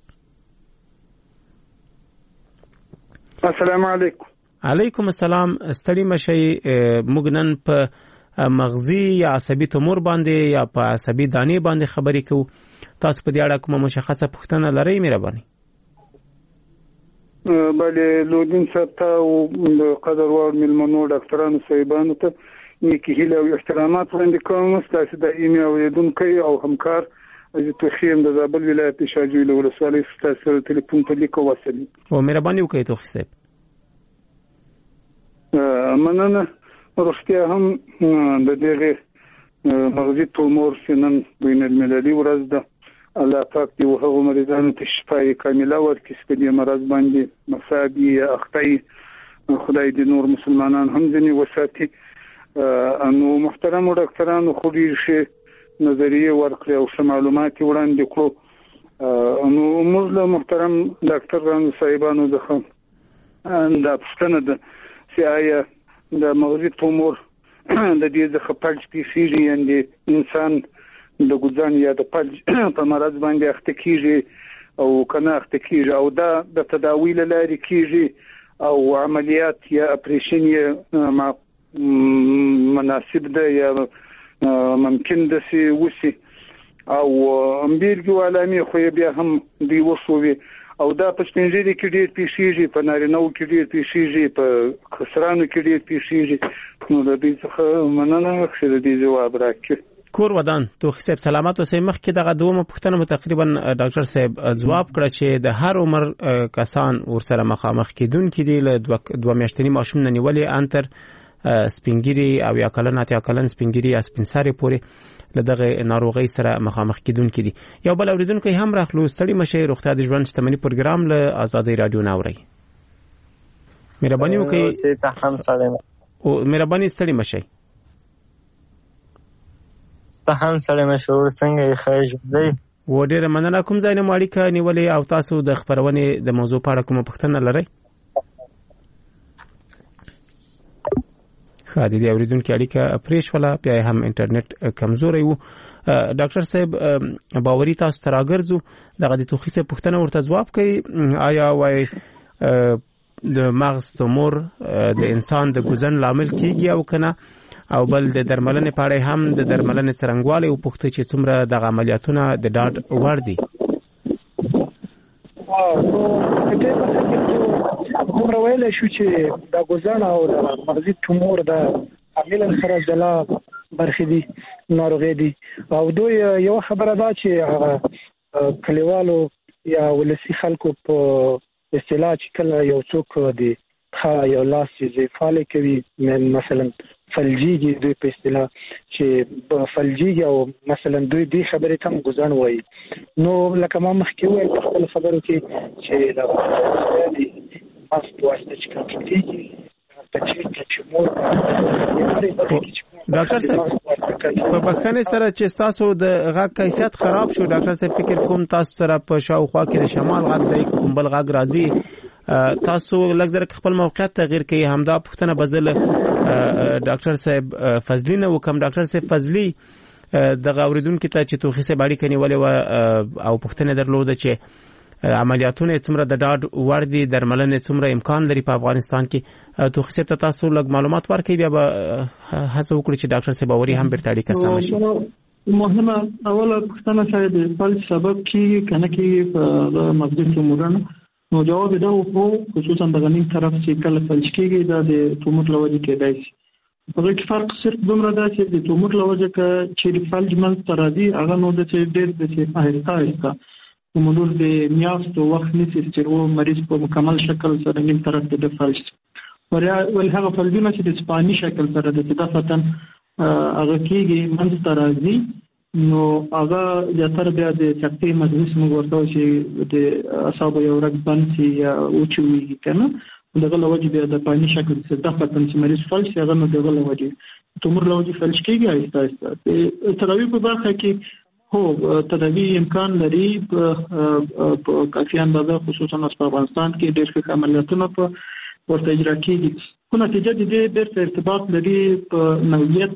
السلام علیکم. علیکم السلام. ستړي مشي موږ نن په مغزي یا عصبي تومور باندې یا په عصبي دانې باندې خبرې کوو. تاسو په دې اړه کومه مشخصه پوښتنه لرئ مهرباني؟ بله لودین صاحب ته او قدروان ملمنو ډاکټرانو صاحبانو ته نیکی هیله او احترامات وړاندې کوم. ستاسو د ایمیل اوریدونکو او همکار از توخیم د زابل ولایت شاجوی له ولسوالۍ ستاسو ټلیفون ته لیکو وصلي او مهرباني وکړئ توخی صاحب. مننه. روغتیا هم د دغه مغزي تومور سنن بین المللي ورځ ده. الله پاک دې وهغه مریضانو ته شفای کامله ورکړي چې په دې مرض باندې مصابي اخته خدای دې نور مسلمانان هم ځنې وساتي. انو محترم ډاکټرانو خو دې شي نظریه ورکړي او معلومات وړاندې کړو. انو موږ له محترم ډاکټرانو صاحبانو څخه دا پوښتنه ده چې آیا د مغزي تومور د دې څخه پلج پیسیږي یعنی انسان د ګوزان یا د پلج په مرض باندې اخته کیږي او کنه اخته کیږي او دا د تداوی لاري کیږي او عملیات یا اپریشن یا مناسب ده یا ممکن ده سي وسی او امبیرګو علامه خو بیا هم دی وسوي او دا په سپینځري کې ډېر پیښیږي په نارینه‌و کې ډېر پیښیږي په خسرانو کې ډېر پیښیږي. نو د دې څخه مننه چې د دې جواب راکړي. کور ودان توخی صاحب سلامات اوسئ. مخکې دغه دومره پوښتنه مو تقریبا ډاکټر صاحب ځواب کړ چې د هر عمر کسان ورسره مخامخ کیدونکي دي له 2 میاشتنی ماشوم نه نیولې انتر سپینګری او یا کلن اتیا کلن سپینګری یا سپینساري پورې لدغه ناروغي سره مخامخ کیدونکو دي. یو بل اوریدونکو هم راخلو ستړي مشه روغتیا د ژوند شتمنۍ پروګرام له آزادۍ رادیو ناوړي. مهرباني وکړئ او مهرباني ستړي مشه. ته هم سره مشهور څنګه ښه ژوندۍ و ډیره مننه. کوم ځای نه اړیکه نیولې او تاسو د خبرونې د موضوع په اړه کومه پوښتنه لرئ؟ ښه د دې اوریدونکو اړیکه پریښوله، بیا هم انټرنیټ کمزوری وو. ډاکټر صاحب باوري تاسو ته راګرځو دغه د توخیصه پوښتنه ورته ځواب کوي. آیا وای د مغز تومور د انسان د ګوزن لامل کیږي او کنه؟ او بل د درملنې په اړه هم د درملنې څرنګوالی او پوښتنه چې څومره د عملیاتونو د ډاډ وړ دي. کومه ویل شو چې د ګوزن او د مغزي تومور د عامل سره جلا برخې دي ناروغي دي. او دوی یو خبره ده چې کلیوالو یا ولسی خلکو په اصطلاح چې کله یو څوک دی یو لاس چې فعال کوي مثلا فلجیږي، دوی په اصطلاح چې فلجیږي او مثلا دوی دې خبرې ته ګوزن وایي. نو لکه ما مخکې وویل په خپل خبرو کې چې د مغز په واسطه چې کنټرول کېږي ډاکټر صاحب په بخښنې سره چې تاسو د غږ کیفیت خراب شو ډاکټر صاحب فکر کوم تاسو سره په شاوخوا کې د شمال غږ دی کوم بل غږ راځي تاسو لږ خپل موقعیت تغییر کړئ. همدا پوښتنه بزل ډاکټر صاحب فضلی نه وکم. ډاکټر صاحب فضلی د اوریدونکو ته چې توخیصه باندې کنيولې و او پوښتنه درلوده چې عملیاتونه څومره د ډاډ وړ دي، درملنه څومره امکان لري په افغانستان کې. توخیصه ته تاسو لږ معلومات ورکړئ بیا به هڅه وکړو چې ډاکټر صاحب اوري هم برته اړیکه سم شي. مهمه اوله پوښتنه شاید فلج سبب کیږي کنه کیږي په مغزي تومورونو. نو جواب دا وو خصوصا د غنیم طرف چې کله فلج کیږي دا د تومور لوجه کېدای شي. په دې کې فرق صرف دومره دا چې د تومور لوجه چې د فلج منځ ته راځي هغه نو د چې ډېر د آهسته آهسته موږ د میاشتو وخت نیسي چې وو مریض په مکمل شکل سره نیم طرف د فلج ول هغه فلجونه چې د سپانی شکل سره د تدافتن هغه کېږي منځ ته راځي. نو هغه زیاتره بیا د سکتې مجلس موږ ورته چې د اعصاب یو رګ بند شي یا اوچوي کنه دغه لوجه بیا د پانی شکل څخه د فتن چې مریض فلج هغه نو دغه لوجه تومور لوجه فلج کېږي آهسته آهسته. تداوی په برخه کې هو تداوی امکان لري په کافي اندازه خصوصا په افغانستان کې ډېر ښه عملیاتونه په ورته اجرا کېږي. خو نتیجه د دې ډېر ارتباط لري په نوعیت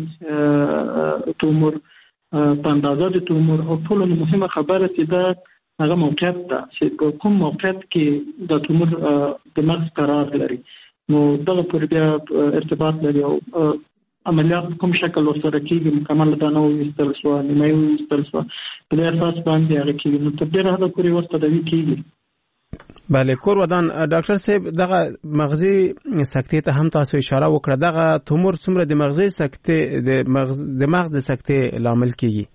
د تومور په اندازه د تومور او ټولو مهمه خبره چې دا هغه موقعیت ده چې په کوم موقعیت کې د تومور د مغز قرار لري. نو دغه پر بیا ارتباط لري او عملیات کوم شکل ورسره کېږي مکمل دا نو وستل شو نیمه وستل شو په دې اساس باندې هغه کېږي. نو تر ډېره حده پورې ورته تداوی کېږي. بله کور ودان ډاکټر صاحب دغه مغزي سکتې ته هم تاسو اشاره وکړه. دغه تومور څومره د مغزي سکتې د مغز د سکتې لامل کیږي؟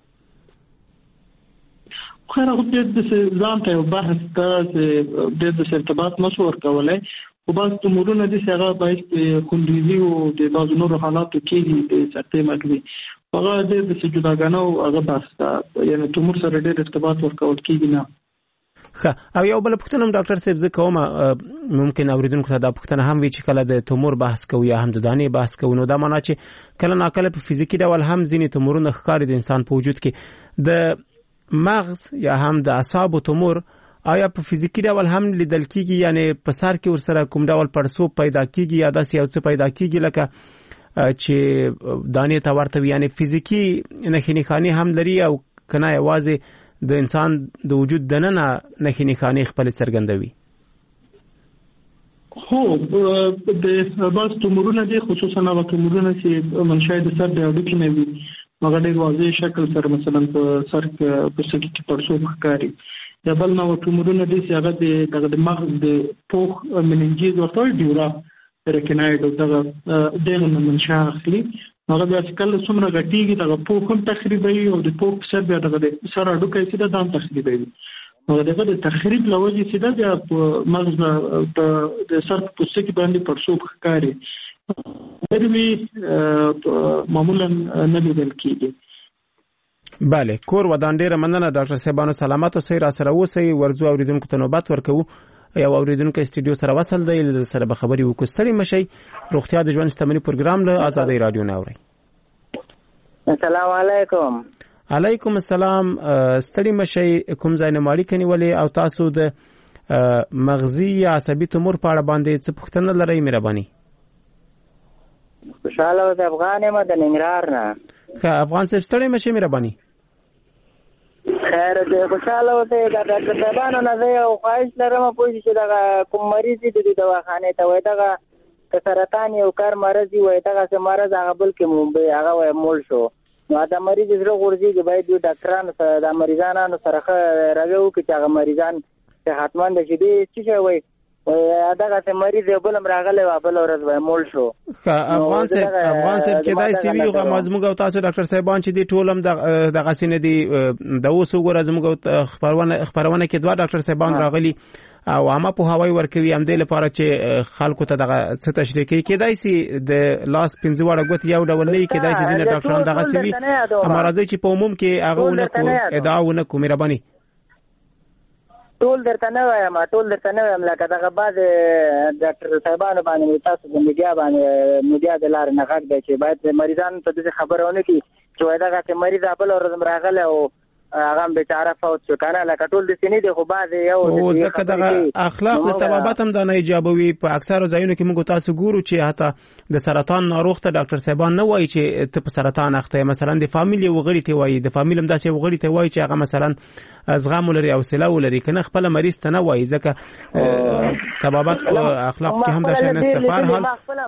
خو هغه د ځان ته یو بحث ته د ارتباط نشو ورکولای او بعض تومورونه د هغه باید خوندیزي او د بعض نور حالاتو کې د سکتې مغزي هغه د جداګانه او هغه بحث یعنی تومور سره ډېر ارتباط ورکول کیږي نه. او یو بل پوښتنه هم ډاکټر صاحب زه کوم ممکن اوریدونکو ته دا پوښتنه هم وي چې کله د تومور بحث کوو یا هم د دانې بحث کوو نو دا معنی چې کله ناکله په فزیکی ډول هم ځینې تومورونه ښکاري د انسان په وجود کې د مغز یا هم د اعصابو تومور آیا په فزیکی ډول هم لیدل کیږي یعنی په سر کې ورسره کوم ډول پړسوب پیدا کیږي یا داسې یو څه پیدا کیږي لکه چې دانې ته ورته وي یعنی فزیکی نښې هم لري او کنه یوازې د انسان د وجود دننه نښې خپل څرګندوي؟ هو د بعض تومورونه دي خصوصا هغه تومورونه چې منشأ د سر د هډوکي نه وي هغه ډېر واضح شکل سره مثلا په سر په سر کې پړسوب ښکاري. یا بل نو تومورونه دي چې هغه د مغز د پوخ مننجیز ورته ډیورا رکناید دغه منشأ اخلي. هغه بیا چې کله څومره غټیږي دغه پوښ هم تخریبوي او د پوښ سر بیا دغه سر هډوکی چې دا هم تخریبوي. نو دغه د تخریب له وجې چې دا بیا په مغز د سر په پوستکي باندې پړسوب ښکاري دروي معمولا نه لیدل کیږي. بله، کور ودان ډیره مننه ډاکټر صاحبانو، سلامت اوسئ، را سره اوسئ. ورځو اوریدونکو ته نوبت ورکوو. یو اوریدونکو استودیو سره وصل دی، سره به خبرې وکړو. ستړي مشئ. روغتیا د ژوند شتمنۍ پروګرام له آزادۍ رادیو نه اورئ. السلام علیکم. علیکم السلام. ستړي مشئ. کوم ځای نه ماړی کنیولې او تاسو د مغزي یا عصبي تومور په اړه باندې څه پوښتنه لرئ؟ مهرباني. خوشاله اوسئ. افغان یم د ننګرهار نه. ښه افغان صاحب، ستړي مشئ، مهرباني. خیر دې خوشاله اوسئ. د ډاکټر صاحبانو نه زه یو خواهش لرم پوه چې دغه کوم مریض دي د دواخانې ته وایي دغه که سرطان یو کار مرض وي دغسې مرض هغه بل کې هغه وایي مول شو، نو دا مریض زړه غورځېږي، باید دوی ډاکټرانو سره د مریضانو سره ښه رویه وکړي چې هغه مریضان صحتمند شي. دوی څه شی وایي دغسې مریض یو بل هم راغلی و بله ورځ وایي مول شو. افغان صاحب کېدای سي وي زموږ او تاسو ډاکټر صاحبان چې دي ټول هم دغسې نه دي. د اوس وګوره زموږ خپرونه کې دوه ډاکټر صاحبان راغلي او عامه پوهاوی ورکوي همدې لپاره چې خلکو ته دغه څه تشریح کوي. کېدای سي د لاس 15 واړه ګوتې یو ډول نه وي، کېدای سي ځینې ډاکټران دغسې وي. اما راځئ چې په عموم کې هغه ونه کړو، ادعا ونه کړو. مهرباني. ټول درته نه وایم لکه دغه بعضې ډاکټر صاحبانو باندې تاسو د میډیا د لارې نه غږ دی چې باید مریضانو ته داسې خبره ونه کړي چې وایي دغسې مریض بله ورځ هم راغلی او هغه هم بیچاره فوت شو که نه، لکه ټول داسې نه دي خو بعضې یو ځکه دغه اخلاق د طبابت هم دا نه ایجابوي. په اکثرو ځایونو کې موږ تاسو ګورو چې حتی د سرطان ناروغ ته ډاکټر صاحبان نه وایي چې ته په سرطان اخته یې، مثلا د فامیل یو غړي ته وایي، د فامیل هم داسې یو غړي ته وایي چې هغه مثلا زغم ولري او حوصله ولري، که نه خپله مریض ته نه وایي. ځکه طبابت په اخلاق کې هم دا شی نشته. په هر حال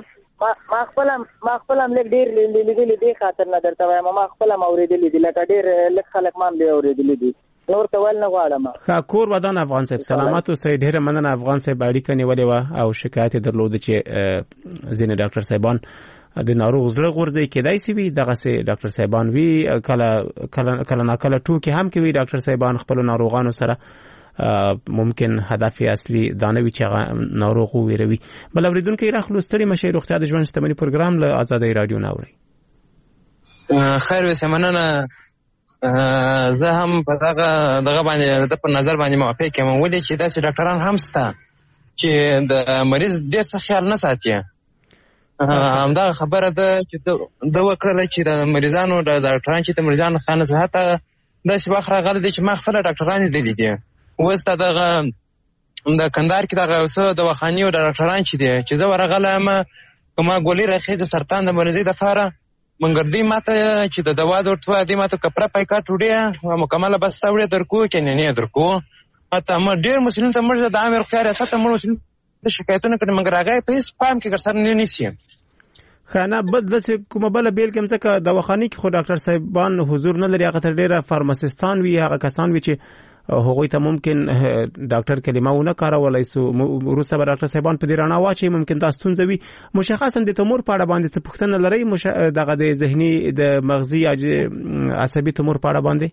ما خپل هم لږ ډېر لیدلي دي، خاطر نه درته وایم ما خپل هم اورېدلي دي، لکه ډېر لږ خلک ما هم دې اورېدلي دي، نور ته ویل نه غواړم. ښه کور ودان افغان صاحب، سلامت اوسئ. ډېره مننه افغان صاحب، اړیکه نیولې وه او شکایت یې درلوده چې ځینې ډاکټر صاحبان د ناروغ زړه غورځوي. کېدای سي وي دغسې ډاکټر صاحبان وي، کله ناکله ټوکې هم کوي ډاکټر صاحبان خپلو ناروغانو سره. ممکن هدف اصلي دا نه وي چې هغه ناروغ وویروي. بل اورېدونکی راخلو. ستړي مشئ. روغتیا د ژوند شتمنۍ پروګرام له آزادۍ رادیو نه اورئ. خیر اوسئ. مننه. زه هم په دغه باندې د په نظر باندې موافق یم. ولې چې داسې ډاکټران هم شته چې د مریض ډېر څه خیال نه ساتي. همدغه خبره ده چې ده وکړله چې د مریضانو د ډاکټران چې د مریضانو ښه نصحت داسې وخت راغلی دی چې ما خپله ډاکټران لیدلي دي. اوس دغه د کندهار کې دغه څه دواخانې او ډاکټران چې دي چې زه ورغلی یم که ما ګولۍ راښیي د سرطان د مریضۍ دپاره مګر دوی ما ته چې د دوا درته وایي دوی ما ته کپره پیکاټ وړې مکمله بسته وړې درکوو که نه درکوو. حتی موږ ډېر مسؤلین ته موږ د عامې روغتیا ریاست ته موږ مسؤلین د شکایتونه کړي مګر هغه یې په هېڅ پام کې سره نه نیسي. ښه نه داسې کومه بله بېلګه هم ځکه دواخانې کې خو ډاکټر صاحبان حضور نه لري، هغه ته ډېره فارماسیستان وي، هغه کسان وي چې هغوی ته ممکن ډاکټر کلمه ونه کارولی سو. وروسته به ډاکټر صاحبان په دې رڼا واچوي، ممکن دا ستونزه وي. مشخصا د تومور په اړه باندې څه پوښتنه لرئ؟ دغه د ذهني د مغزي عصبي تومور په اړه باندې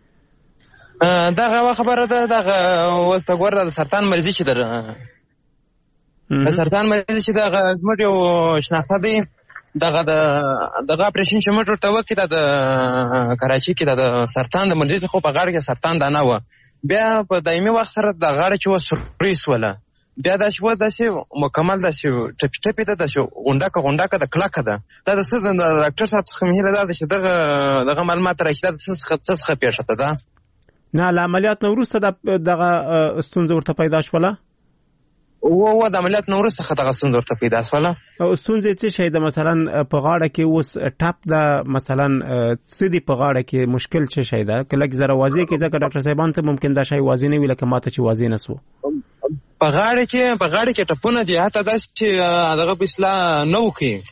دغه خبره ده. دغه اوس ته ګوره د سرطان مریضي چې د سرطان مریضي چې دغه زموږ یو شناخته دی، دغه اپریشن چې موږ ورته وکړي د کراچۍ کې د سرطان د مریض خو په غاړه کې سرطان دانه وه، بیا په دایمي وخت سره د غاړه چې وه سورۍ سوله، بیا داسې وه داسې مکمل داسې ټپي ټپي ده، داسې غونډکه ده، کلکه ده. دا د څه د ډاکټر صاحب څخه مې هیله دا ده چې دغه معلومات راکړي دا د څه څخه پېښه ده. نه له عملیات نه وروسته دغه ستونزه ورته پیدا شوله؟ د عملیات نه وروسته څخه دغه ستونزه ورته پیدا شوله. ستونزې څه شی ده؟ مثلا په غاړه کې اوس ټپ ده، مثلا څه دي په غاړه کې مشکل څه شی ده؟ که لږ زره واضح کړي ځکه ډاکټر صاحبان ته ممکن دا شی واضح نه وي لکه ماته چې واضح نه سو. په غاړه کې ټپونه دي، حتی داسې چې دغه په اصلاح نه وکړي.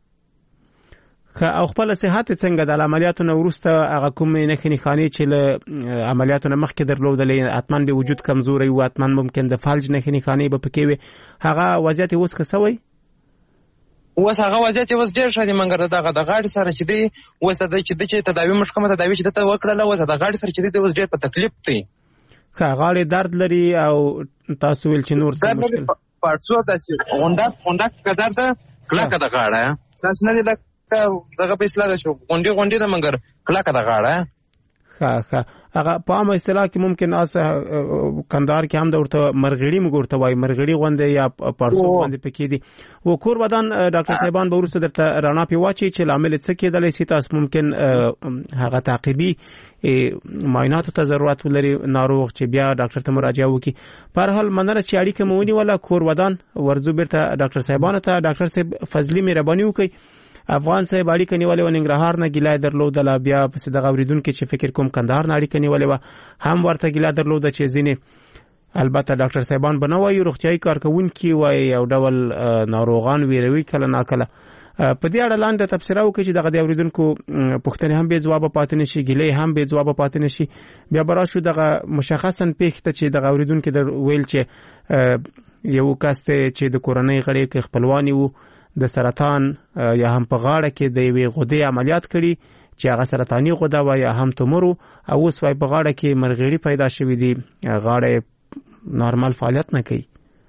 او خپل صحت څنګه د عملیاتو نه وروسته هغه کومې نښې نښانې چې له عملیاتو نه مخکې درلودلې حتما به وجود کمزوری و، حتما ممکن د فلج نښې نښانې به پکې وي، هغه وضعیت اوس ښه سوی؟ اوس هغه وضعیت اوس ډېر ښه دی، مګر دغه د غاړې سره چې دی اوس د چې د چې تداوي موږ کومه تداوي چې دته وکړله اوس د غاړې سره چې دی اوس ډېر په تکلیف دی. ښه غاړې درد لري او تاسو ویل چې نور څه مشکل؟ پړسو داسې غونډک که درد ده کلاکه د غاړه تاسو نه دغه په اصطلاح شو غونډي د مګر کلاکه د غاړه ښه هغه په عام اصطلاح کې ممکن کندهار کې هم د ورته مرغړی مګورته وای مرغړی غونډه یا پارسو باندې پکې دي و کور ودان ډاکټر صاحبان به ورسره درته رانا پی واچي چې لامل څه کېدلی سي تاسو ممکن هغه تعقیبي معایناتو ته ضرورت ولري ناروغ چې بیا ډاکټر ته مراجعه وکړي په هر حال مننه چې اړیکه مو ونیوله کور ودان ورزو بیرته ډاکټر صاحبانو ته ډاکټر صاحب فضلي مهرباني وکړي افغان صاحب اړیکه نیولې و ننګرهار نه ګیلای درلودله بیا پس دغه اوریدونکو چې فکر کوم کندهار نه اړیکه نیولې و هم ورته ګیلای درلوده چې ځینې البته ډاکټر صاحبان بنوي روغتيایي کارکونکي وای یو ډول ناروغان ویروي کله ناکله په دې اړه لاندې تفسیر وکړي چې دغه اوریدونکو پوښتنه هم به جواب پاتې نشي ګیلای هم به جواب پاتې نشي بیا براشو دغه مشخصا پیښته چې دغه اوریدونکو در ویل چې یو کاسته چې د کورنۍ غړي کې خپلوانی وو د سرطان یا هم په غاړه کې د یوې غدې عملیات کړي چې هغه سرطاني غده و یا هم تومور او اوس وايي په غاړه کې مرغړی پیدا شوې دي غاړه نارمل فعالیت نه کوي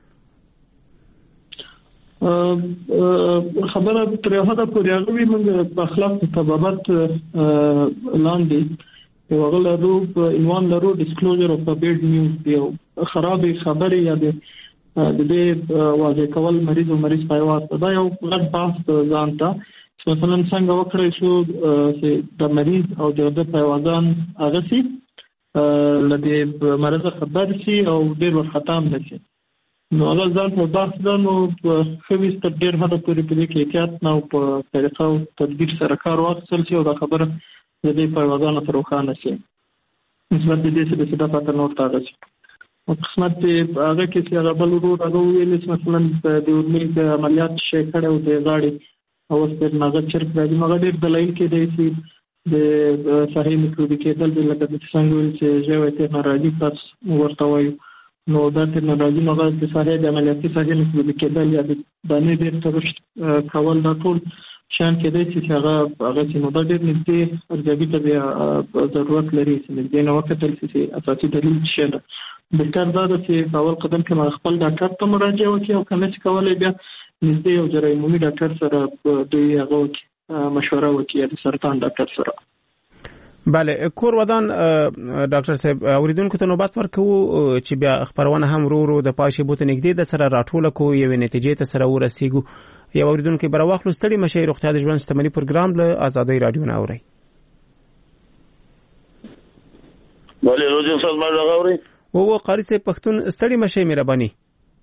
خبره تر هغه پورې هغه موږ په اخلاق تبابت لاندې یو غلطو عنوان لرو ډیسکلوزر اف بیډ نیوز دی خراب خبره یا د دې واضح کول مریض او مریض پایواز دا یو غټ بحث ځانته مثلا څنګه وکړی شو چې د مریض او د پایوازان هغه سي لدې مرزه خبر شي او ډېر ختم نشي نو هغه ځان په بحث دنو خوي ستډیر هدا پوری په کې احتیاط نه او په طریقه او تدبیر سره کار واخیستل شي او دا خبره د دې پایوازان تر وخانه شي نسبت دې څه د پاتې نور تاغه شي او قسمت هغه کې چې هغه بل ورو هغه ویل چې مثلا د ورمې د عملیات شي کړو د غاړي او ستر ناغه چرګ راځي مګر ډېر دلایل کې دی چې د صحیح میکروبي کېدل د لکه د څنګه ویل چې ژوي ته ناراضي تاسو ورته وایي نو دا ته ناراضي مګر د صحیح د عملیاتي صحیح میکروبي کېدل یا د باندې ډېر ترشت کول دا ټول شان کې دی چې هغه چې نو دا ډېر نږدې ارزګي ته ضرورت لري چې د نو وخت تل چې اساسي دلیل شي بهتر دا چې اول قدم کې خپل ډاکټر ته مراجعه وکړي او کله چې کولای بیا نږدې یو جراحي عمومي ډاکټر سره دوی هغه مشوره وکړي د سرطان ډاکټر سره بله کور ودان ډاکټر صاحب اوریدونکو ته نوبت ورکو چې بیا خبرونه هم ورو د پاشي بوت نږدې د سره راټول کو یو نتیجې ته سره ورسیږو یو اوریدونکو بر واخلو ستړي مشه روغتیا د ژوند شتمنۍ پروګرام له آزادۍ رادیو نه اوري بله روزي صاحب ما غوړي او قاری صاحب پښتون ستړي مشه مهرباني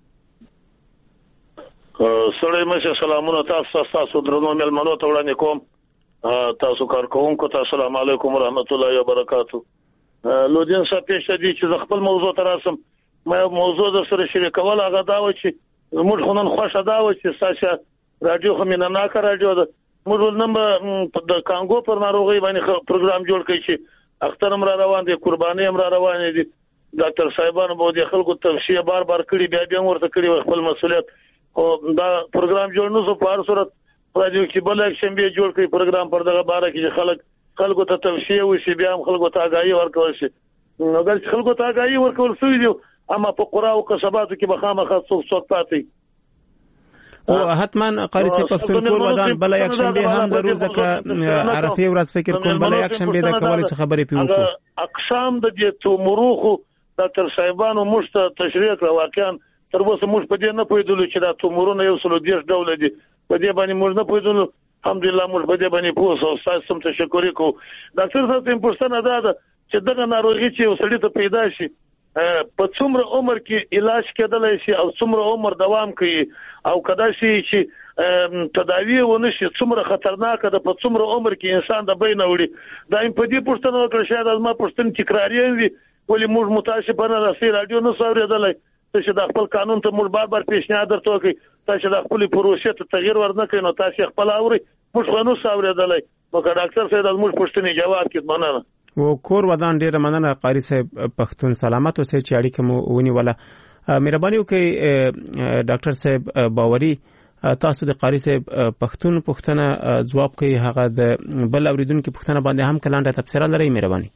سړی مشه سلامونه تاسو درنو ملمنو ته وړاندې کوم تاسو کارکونکو ته السلام علیکم ورحمت الله وبرکاتو لودین صاحب پېښه دي چې خپل موضوع تراسم ما موضوع در سره شریکول هغه دا و چې موږ خونن خوښه دا و چې ساشه رادیو خو مینه نه کار رادیو د موږ نن د کانګو پر ناروغي باندې پروګرام جوړ کړی چې اختر امر روان دي قرباني امر روان دي ډاکټر صاحبانو به د خلکو توصيه بار کړي بیا ورته کړي خپل مسؤلیت او دا پروګرام جوړ نو په هر صورت راځي چې بل اکشن به جوړ کړي پروګرام پر دغه باره کې خلکو ته توصيه وشي بیا هم خلکو ته آگاهي ورکول شي نو دا خلکو ته آگاهي ورکول شوی دی اما په قرا او قصباتو کې بخامه څوک پاتې او حتما قاری صاحب پښتون کور ودان بل اکشن به هم ضرور ځکه عرفه ورځ فکر کوم بل اکشن به د کولای څه خبرې پیوکو اقسام د دې تومروخو ډاکټر صاحبانو مشت تشریح کړ واقعا تر اوسه موږ په دې نه پوهیدلو چې دا تومورونه یو څلو دیش ډول دي په دې باندې موږ نه پوهیدلو الحمدلله موږ په دې باندې پوه شو تاسو ته تشکر کوم ډاکټر صاحب ته پوښتنه ده چې دغه ناروغي چې وسړی ته پیدا شي په څومره عمر کې علاج کېدلای شي او څومره عمر دوام کوي او کدا شي چې تداوی ونه شي څومره خطرناک ده په څومره عمر کې انسان د بین وړي دا په دې پوښتنه وکړه شاید ما پوښتنه تکراری وي ولې موږ متاسفانه راسي رادیو نو ساوریدلای چې د خپل قانون ته موږ بار پیشنهاد درته کوي چې د خپل پروسې ته تغیر ورنکړي نو تاسو خپل اوري موږ نو ساوریدلای نو ډاکټر صاحب موږ پوښتنه جواب کړي مننه او کور ودان ډیر مننه قاری صاحب پښتون سلامت اوسې چې اړیکه مو ونی ولا مهرباني وکړئ ډاکټر صاحب باوري تاسو د قاری صاحب پښتون پښتنه جواب کوي هغه د بل اوریدونکو پښتنه باندې هم کلانډه تفسیر لري مهرباني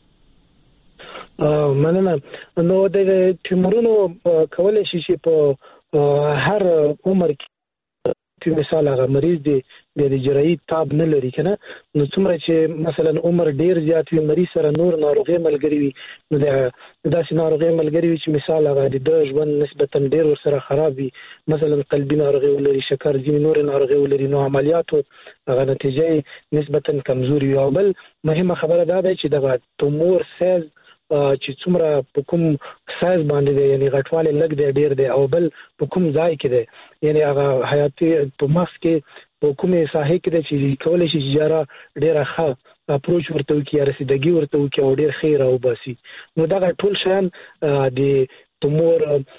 مننه نو د تیمورونو کولای شي چې په هر عمر کې وي مثال هغه مریض دی د جراحي تاب نه لري کنه نو څومره چې مثلا عمر ډیر زیات وي مریض سره نور ناروغي ملګری وي نو داسې ناروغي ملګری وي چې مثال هغه د ژوند نسبتا ډیر ورسره خراب وي مثلا قلبي ناروغي ولري شکر ځینې نور ناروغي ولري نو عملیاتو هغه نتیجه نسبتا کمزوري وي او بل مهمه خبره دا ده چې د تومور سایز چې څومره په کوم سایز باندې دی یعنی غټواله لګ دی ډیر دی او بل په کوم ځای کې دی یعنی هغه حیاتي په مخ کې په کومه ساحه کې دی چې کولای شي جاره ډیره ښه اپروچ ورته وکړي یا رسیدګي ورته وکړي او ډیر خیر او باسي نو دا ټول شان د تومور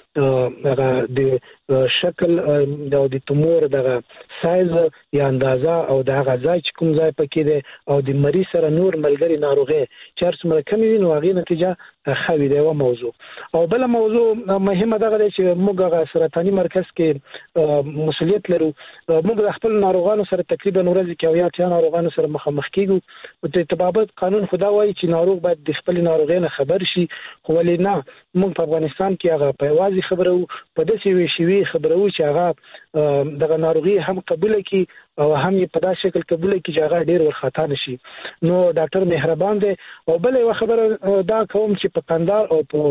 هغه د شکل د تومور د سایز یا اندازه او د هغه ځای چې کوم ځای پکې دی او د مریض سره نور ملګری ناروغي چې څومره کم وي نو هغه نتیجه خوي دی و موضوع او بل موضوع مهمه ده چې موږ هغه سرطاني مرکز کې مسؤلیت لرو موږ خپل ناروغانو سره تقریبا ورځ کې یا ناروغانو سره مخامخ کیږو او د طبابت قانون خدا وايي چې ناروغ باید د خپل ناروغي نه خبر شي خو ولې نه موږ په افغانستان کې هغه په واضح خبرو په داسې وی شوی خبرو چې هغه دغه ناروغي هم قبول کی او هم په داسې شکل قبول کی چې هغه ډیر ورخطا نشي نو ډاکټر مهربان دی او بل یو خبره دا کوم چې په قندهار او په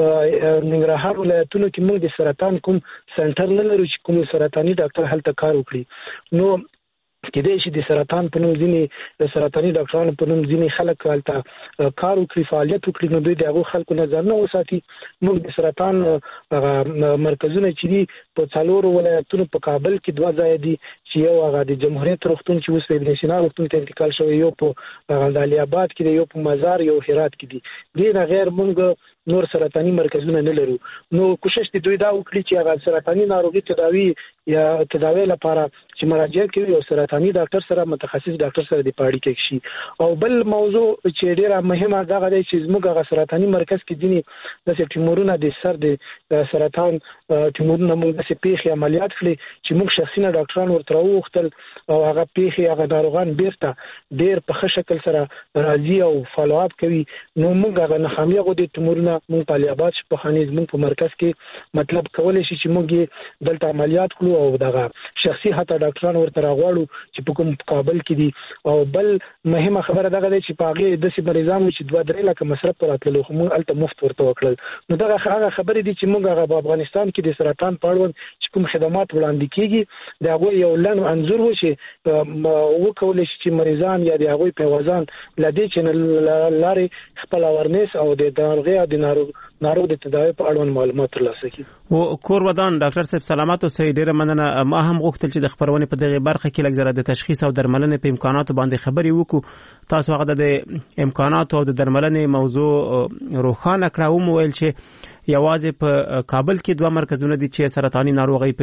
ننګرهار ولایتونو کې موږ د سرطان کوم سنټر نه لرو چې کوم سرطاني ډاکټر هلته کار وکړي نو کېدای شي د سرطان په نوم ځینې د سرطاني ډاکټرانو په نوم ځینې خلک هلته کار وکړي فعالیت وکړي نو دوی د هغو خلکو نظر نه وساتي موږ د سرطان مرکزونه چې دي په څلورو ولایتونو په کابل کې 2 ځای دي چې یو هغه د جمهوریت روغتون چې اوس ابن سینا روغتون ته انتقال شوی یو په علي آباد کې دی یو په مزار یو هرات کې دي د غیر موږ نور سرطاني مرکزونه نه لرو نو کوشش دي دوی دا وکړي چې هغه سرطاني ناروغي تداوی یا تداوی لپاره چې مراجعه کوي او سرطاني ډاکټر سره متخصص ډاکټر سره د پاړی کې شي او بل موضوع چې ډیره مهمه ده غوډه چې موږ هغه سرطاني مرکز کې دي د ټیمورونه د سر د سرطان ټیمورونه موږ د پیخي عملیات کړي چې موږ شخصي ډاکټران ورته وختل او هغه پیخي هغه ناروغان بیرته ډیر په ښه شکل سره راځي او فالو اپ کوي نو موږ هغه ناخامي غو د ټیمورونه موږ په الیاباد په خانیز موږ په مرکز کې مطلب کولای شي چې موږ دلته عملیات کړو او دغه شخصي حتی ډاکټران ورته راغواړو چې په کوم کابل کې دي او بل مهمه خبره ده چې په هغه د سي مریضانو چې 2-3 لک مصرف راتللو خو موږ الته مفت ورته وکړل نو دغه خبرې دي چې موږ هغه په افغانستان کې د سرطان په اړه چې کوم خدمات وړاندې کیږي دا هغه یو لن انظر و چې وکول شي چې مریضان یا د هغه په وزن لدی چې لارې خپل اورنس او د ناروغي او د ناروغ د تداوی په اړه معلومات ترلاسه کړي او کور ودان ډاکټر صاحب سلامات اوسئ ډیره مننه ما هم غوښتل چې د خبرونه په دغه برخه کې لږ زره د تشخیص او درملنې په امکاناتو باندې خبرې وکړو تاسو هغه د امکاناتو او د درملنې موضوع روښانه کړو مو ویل چې یوازې په کابل کې 2 مرکزونه دي چې سرطاني ناروغي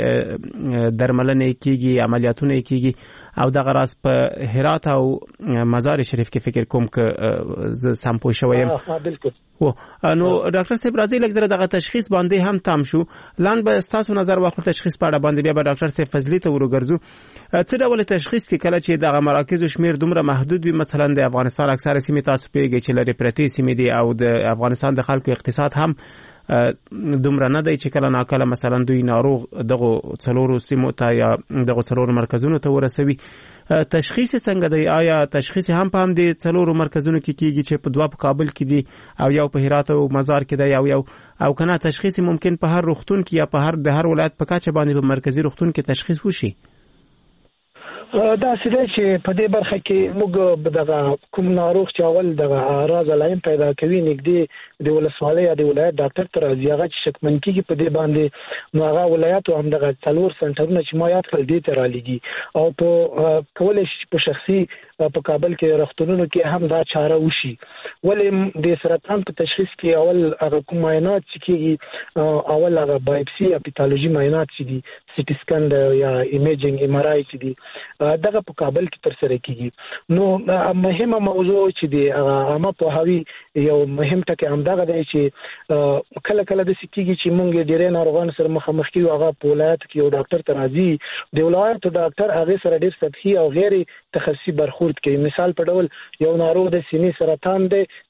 پکې درملنې کیږي عملیاتونه کیږي او د غراس په هرات او مزار شریف کې فکر کوم ک ز سمپو شویم بالکل نو ډاکټر صاحب راځي لږ زره دغه تشخیص باندې هم تام شو لاند به تاسو نظر واخلو تشخیص په اړه باندې بیا به ډاکټر صاحب فضلی ته ورګرځو څه ډول تشخیص کې کله چې دغه مراکز شمیر دومره محدود وي مثلا د افغانستان اکثره سیمې تاسو پیږي چې لري پرتی سیمې دي او د افغانستان د خلکو اقتصاد هم دومره نه دی چې کله ناکله مثلا دوی ناروغ دغه څلورو سیمو ته یا دغه څلورو مرکزونو ته ورسوي تشخیص څنګه دی آیا تشخیص هم په هم دي څلورو مرکزونو کې کیږي چې په 2 په کابل کې دي او یو په هرات او مزار کې دی او کنه تشخیص ممکن په هر روغتون کې یا په هر ولایت په کاچه باندې په مرکزی روغتون کې تشخیص وشي دا سده چې په دې برخه کې موږ دغه کوم ناروغ چې اول دغه اعراض علایم پیدا کوي نږدې د ولسوالۍ یا د ولایت ډاکټر ته راځي هغه چې شکمن کیږي په دې باندې نو هغه ولایت هم دغه څلور سنټرونه چې ما یاد کړل دي ته را لګي او په کولای شي په شخصي په کابل کې روغتونونو کې هم دا چاره وشي ولې د سرطان په تشخیص کې اول هغه کوم معاینات چې کیږي اول هغه بایپسي یا پیتالوژي معاینات چې دي سټي سکن یا ایمیجینګ ام آر آی چې دي دغه په کابل کې تر سره کیږي نو مهمه موضوع چې دی هغه په هاوی یو مهم ټکی هم دغه دی چې کله کله د سکیږي چې مونږ ډیره ناروغان سره مخامخ کیو هغه په ولایت کې یو ډاکټر ته راځي د ولایت ډاکټر هغه سره ډیر سطحي او غیر تخصصي برخورد کوي مثال په ډول یو ناروغ د سینې سرطان دی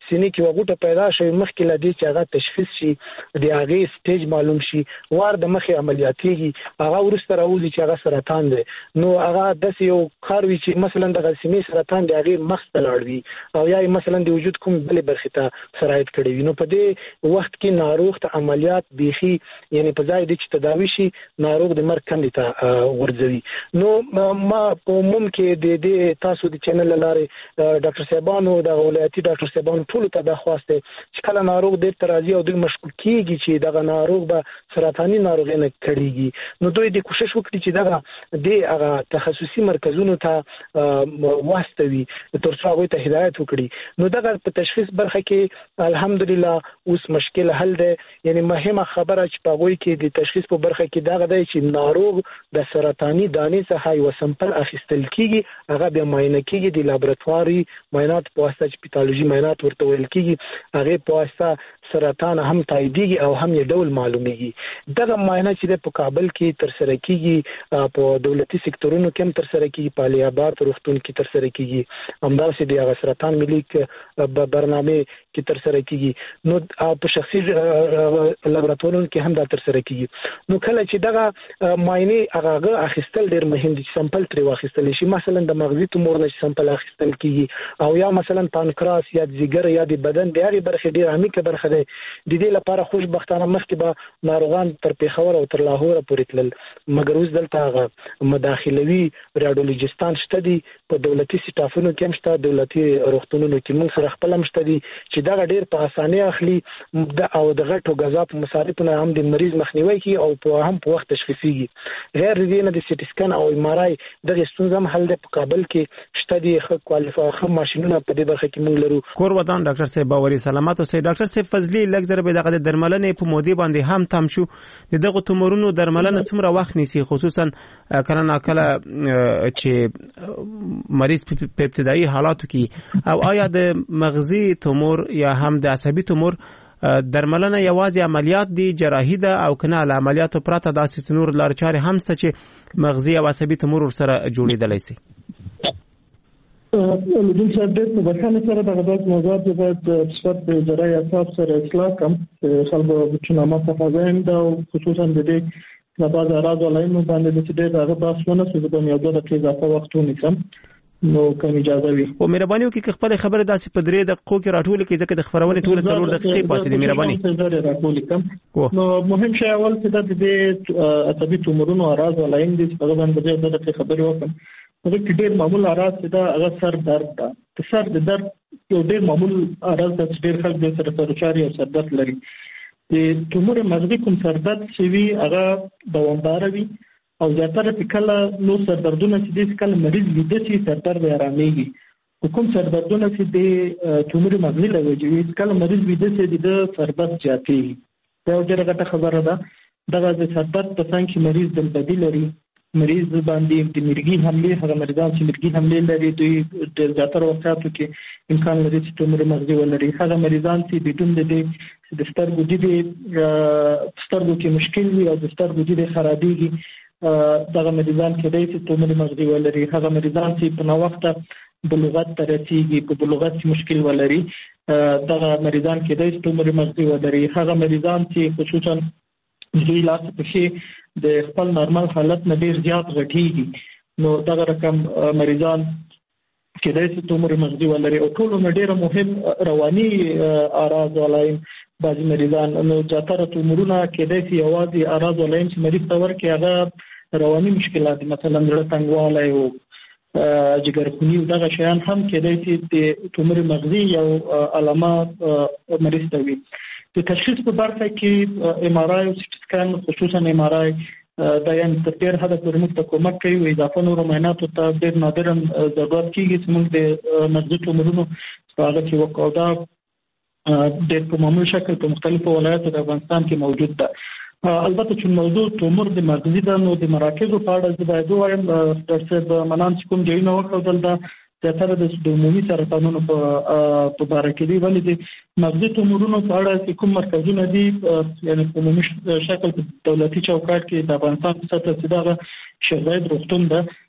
سینې کې وغوټه پیدا شي مخکې لدی چې هغه تشخیص شي د هغه سټیج معلوم شي وار د مخې عملیاتيږي هغه ورسته راوځي چې هغه سرطان دی نو هغه د یو خاروي چې مثلا د سینې سرطان دی هغه مخ ته لاړوي او یا مثلا د وجود کوم بلې برخې ته سرایت کړی وي نو په دې وخت کې ناروغ ته عملیات بيخي یعنی په ځای د چې تداوي شي ناروغ د مرګ کندې ته ورځوي نو ما په عموم کې د تاسو د چینل لارې ډاکټر صاحبانو د ولایتي ډاکټر صاحبانو ټول ته د خواسته چې کله ناروغ د ترازی او د مشکوک کیږي چې دغه ناروغ به سرطاني ناروغي نه کړيږي نو دوی د کوشش وکړي چې دغه د هغه تخصصي مرکزونو ته واستوي تر څو هغه ته هدایت وکړي نو دغه په تشخیص برخه کې الحمدلله اوس مشکل حل ده یعنی مهمه خبره چې په وای کې د تشخیص په برخه کې دغه دی چې ناروغ د سرطاني دانې څخه یو سمپل اخیستل کیږي هغه به معاینه کیږي د لابراتواري معاینات په واسطه چې پیتالوژي معاینات ورته ویل کیږي هغه په واسطه سرطان هم تاییدیږي او هم یې ډول معلومیږي دغه معاینه چې په کابل کې تر سره کیږي په دولتي سکتورونو کې هم تر سره کیږي په الیاباد روغتون کې تر سره کیږي همداسې د سرطان ملي برنامه کې تر سره کیږي نو په شخصي لابراتوارونو کې هم دا تر سره کیږي نو کله چې دغه معاینه هغه اخیستل ډیر مهم دي چې سمپل تری واخیستل شي مثلا د مغزي تومور نه سمپل اخیستل کیږي او یا مثلا پانکراس یا ځیګر یا د بدن د هغه برخه ډیر عمیقه برخه ده د دې لپاره خوشبختانه مخکې به ناروغان تر پیښور او تر لاهور پورې تلل مګر اوس دلته مداخلوي ریډیولوژیستان شته دي په دولتي سټافونو کې هم شته دولتي روغتونونو کې موږ سره خپل هم شته دي چې دا ډیر په اسانۍ اخلي او د غټو غذا په مصارفونو هم د مریض مخنیوي کوي او په هم په وخت تشخیصيږي غیر دې نه د سټي سکن او ام ار آی د ستونزې هم حل په کابل کې شته دي خو کوالیفای ماشينونه په دې برخه کې موږ لرو کور ودان ډاکټر صاحب باوري سلامات اوسئ ډاکټر صاحب فضلي لږ زره به دغه درملنې په مودې باندې هم تم شو دغه تومورونو درملنه څومره وخت نیسي خصوصا کله ناکله چې مریض په ابتدایي حالاتو کې او آیا د مغزي تومور یا هم د عصبي تومور درملنه یوازې عملیات دي جراحي ده او کنه له عملیاتو پرته داسې نور لار چارې هم څه چې مغزي او عصبي تومور سره جوړیدلی شي لدین صاحب د بخښنې سره دغه موضوعات د صفت جراحي اساس سره اصلاح کوم خلکو چې نامه په ځین دا خصوصا د دې د بعض اراده لاینو باندې چې دغه باسونه چې د یو دوه دقیقې اضافه وخت ونیسم نو کوم اجازه وي او مهرباني وکړئ خپل خبره داسې په 3 دقیقو کې راټول کړئ ځکه د خبرونه ټول 4 دقیقې پاتې دي مهرباني راټول کوم نو مهم شی اول چې د عصبي تومورونو اراده لاین دي په باندې د دقیقې خبرې وکم دا ډېر معمول اراز دا هغه سر درد ده د سر د درد یو ډېر معمول اراز د ډېر خلک د سر سرچاري او سر درد لري د تومور مغزي کوم سر درد چې وي هغه دوامدار وي او زیاتره په کله نو سر دردونه چې د کله مریض لیدل چې سر درد آرامېږي کوم سر دردونه چې د تومور مغزي لوي کله مریض لیدل چې د سر درد زیاتېږي دا ډېره غټه خبره ده دغه د سر درد په څنګه کې مریض د بدیل لري مریض باندې د مرګي حمله هغه مریضان چې مرګي حمله لري دوی د زیاتره وختو کې امکان لري چې تومور مغزي ولري هغه مریضان چې بدون د سترګو کې مشکل وي او د سترګو د خرابېږي دغه مریضان کې د تومور مغزي ولري هغه مریضان چې په نو وخت بلوغت ته رسیږي په بلوغت کې مشکل ولري دغه مریضان کې د تومور مغزي ولري هغه مریضان چې خصوصا دوی لاس په شي د خپل نورمال حالت نه ډیر زیات غټيږي نو دا رقم مریضان کې د تومور مغزي ولري او ټول ډیره مهم رواني اراز ولایم بعضی مریضان نو زیاتره تومورونه کې د یوازې اراز ولایم چې مریض تور کې هغه رواني مشکلات مثلا زړه تنګوالی او جګرخونی دغه شیان هم کې د تومور مغزي یو علامه مریض ته وي د تشخیص په برخه کې ام ار آی او سټي سکان خصوصا ام ار آی د یان تر ډیر حد پورې موږ ته کومک کوي او اضافه نور معایناتو ته ډیر نادرا ضرورت کیږي چې موږ د مغزي تومورونو په اړه کې وکړو دا د په معمول شکل په مختلفو ولایتو د افغانستان کې موجود ده البته چې موضوع تومور د مغزي د نو د مراکزو په اړه د باید وایم ډاکټر صاحب منان چې کوم ځای نه وکړل دا زیاتره د عمومي سرطانونو په اړه کې دی ولې د مغزي تومورونو په اړه کوم مرکزونه دي یعنی په عمومي شکل په دولتي چوکاټ کې د افغانستان په سطح کې دا شهزاید روغتون ده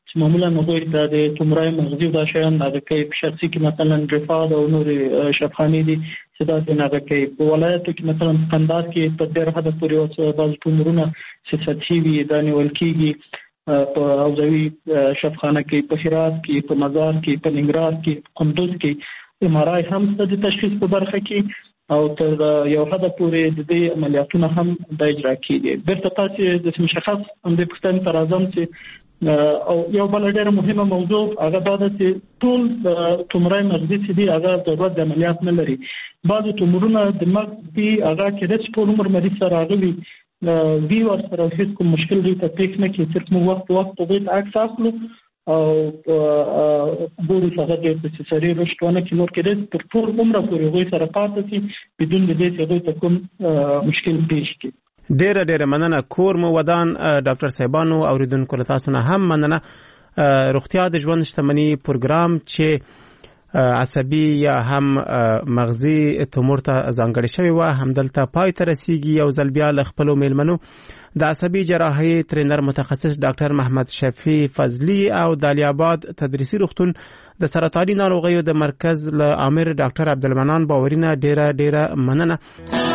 چې معمولا هغه د تومورای مغزي د شیان هغه کې شخصي کې مثلا رفاعت او نور شفخانی دي چې دا څنګه کوي په ولایتو کې مثلا قندهار کې په ډېر حد پورې او بعض تومورونه سطحي وي دا نیول کېږي په حوزوي شفخانه کې په هرات کې په مزار کې په ننګرهار کې کندوز کې MRI هم د تشخیص په برخه کې او تر یو حد پورې د دې عملیاتونه هم د اجرا کېږي بیرته تاسو د مشخص هم د پښتون پر اعظم چې او یو بل ډېر مهمه موضوع هغه دا ده چې ټول تومورای مغزي چې دی هغه ضرورت د عملیات نه لري بعض تومورونه د مغز دی هغه کې د ټول عمر مریض سره راغلي وی ور سره هیڅ کوم مشکل دی ته پېښ نه کې صرف مو وخت په دې عکس اخلو او ګورو څنګه چې سری رښتونه کې نور کې د ټول عمر پورې غوي سره پاتې شي بدون د دې چې دوی کوم مشکل پیښ کړي ډېر مننه کور مو ودان ډاکټر صاحبانو اوریدونکو تاسو نه هم مننه روغتیا د ژوند شتمنۍ پروګرام چې عصبي یا هم مغزي تومور ته ځانګړی شوی و همدلته پای ته رسیږي یو ځل بیا ل خپلو میلمنو د عصبي جراحي ترینر متخصص ډاکټر محمد شفیع فضلی او د علي آباد تدریسي روغتون د سرطاني ناروغیو د مرکز له امیر ډاکټر عبدالمنان باورینه ډېره مننه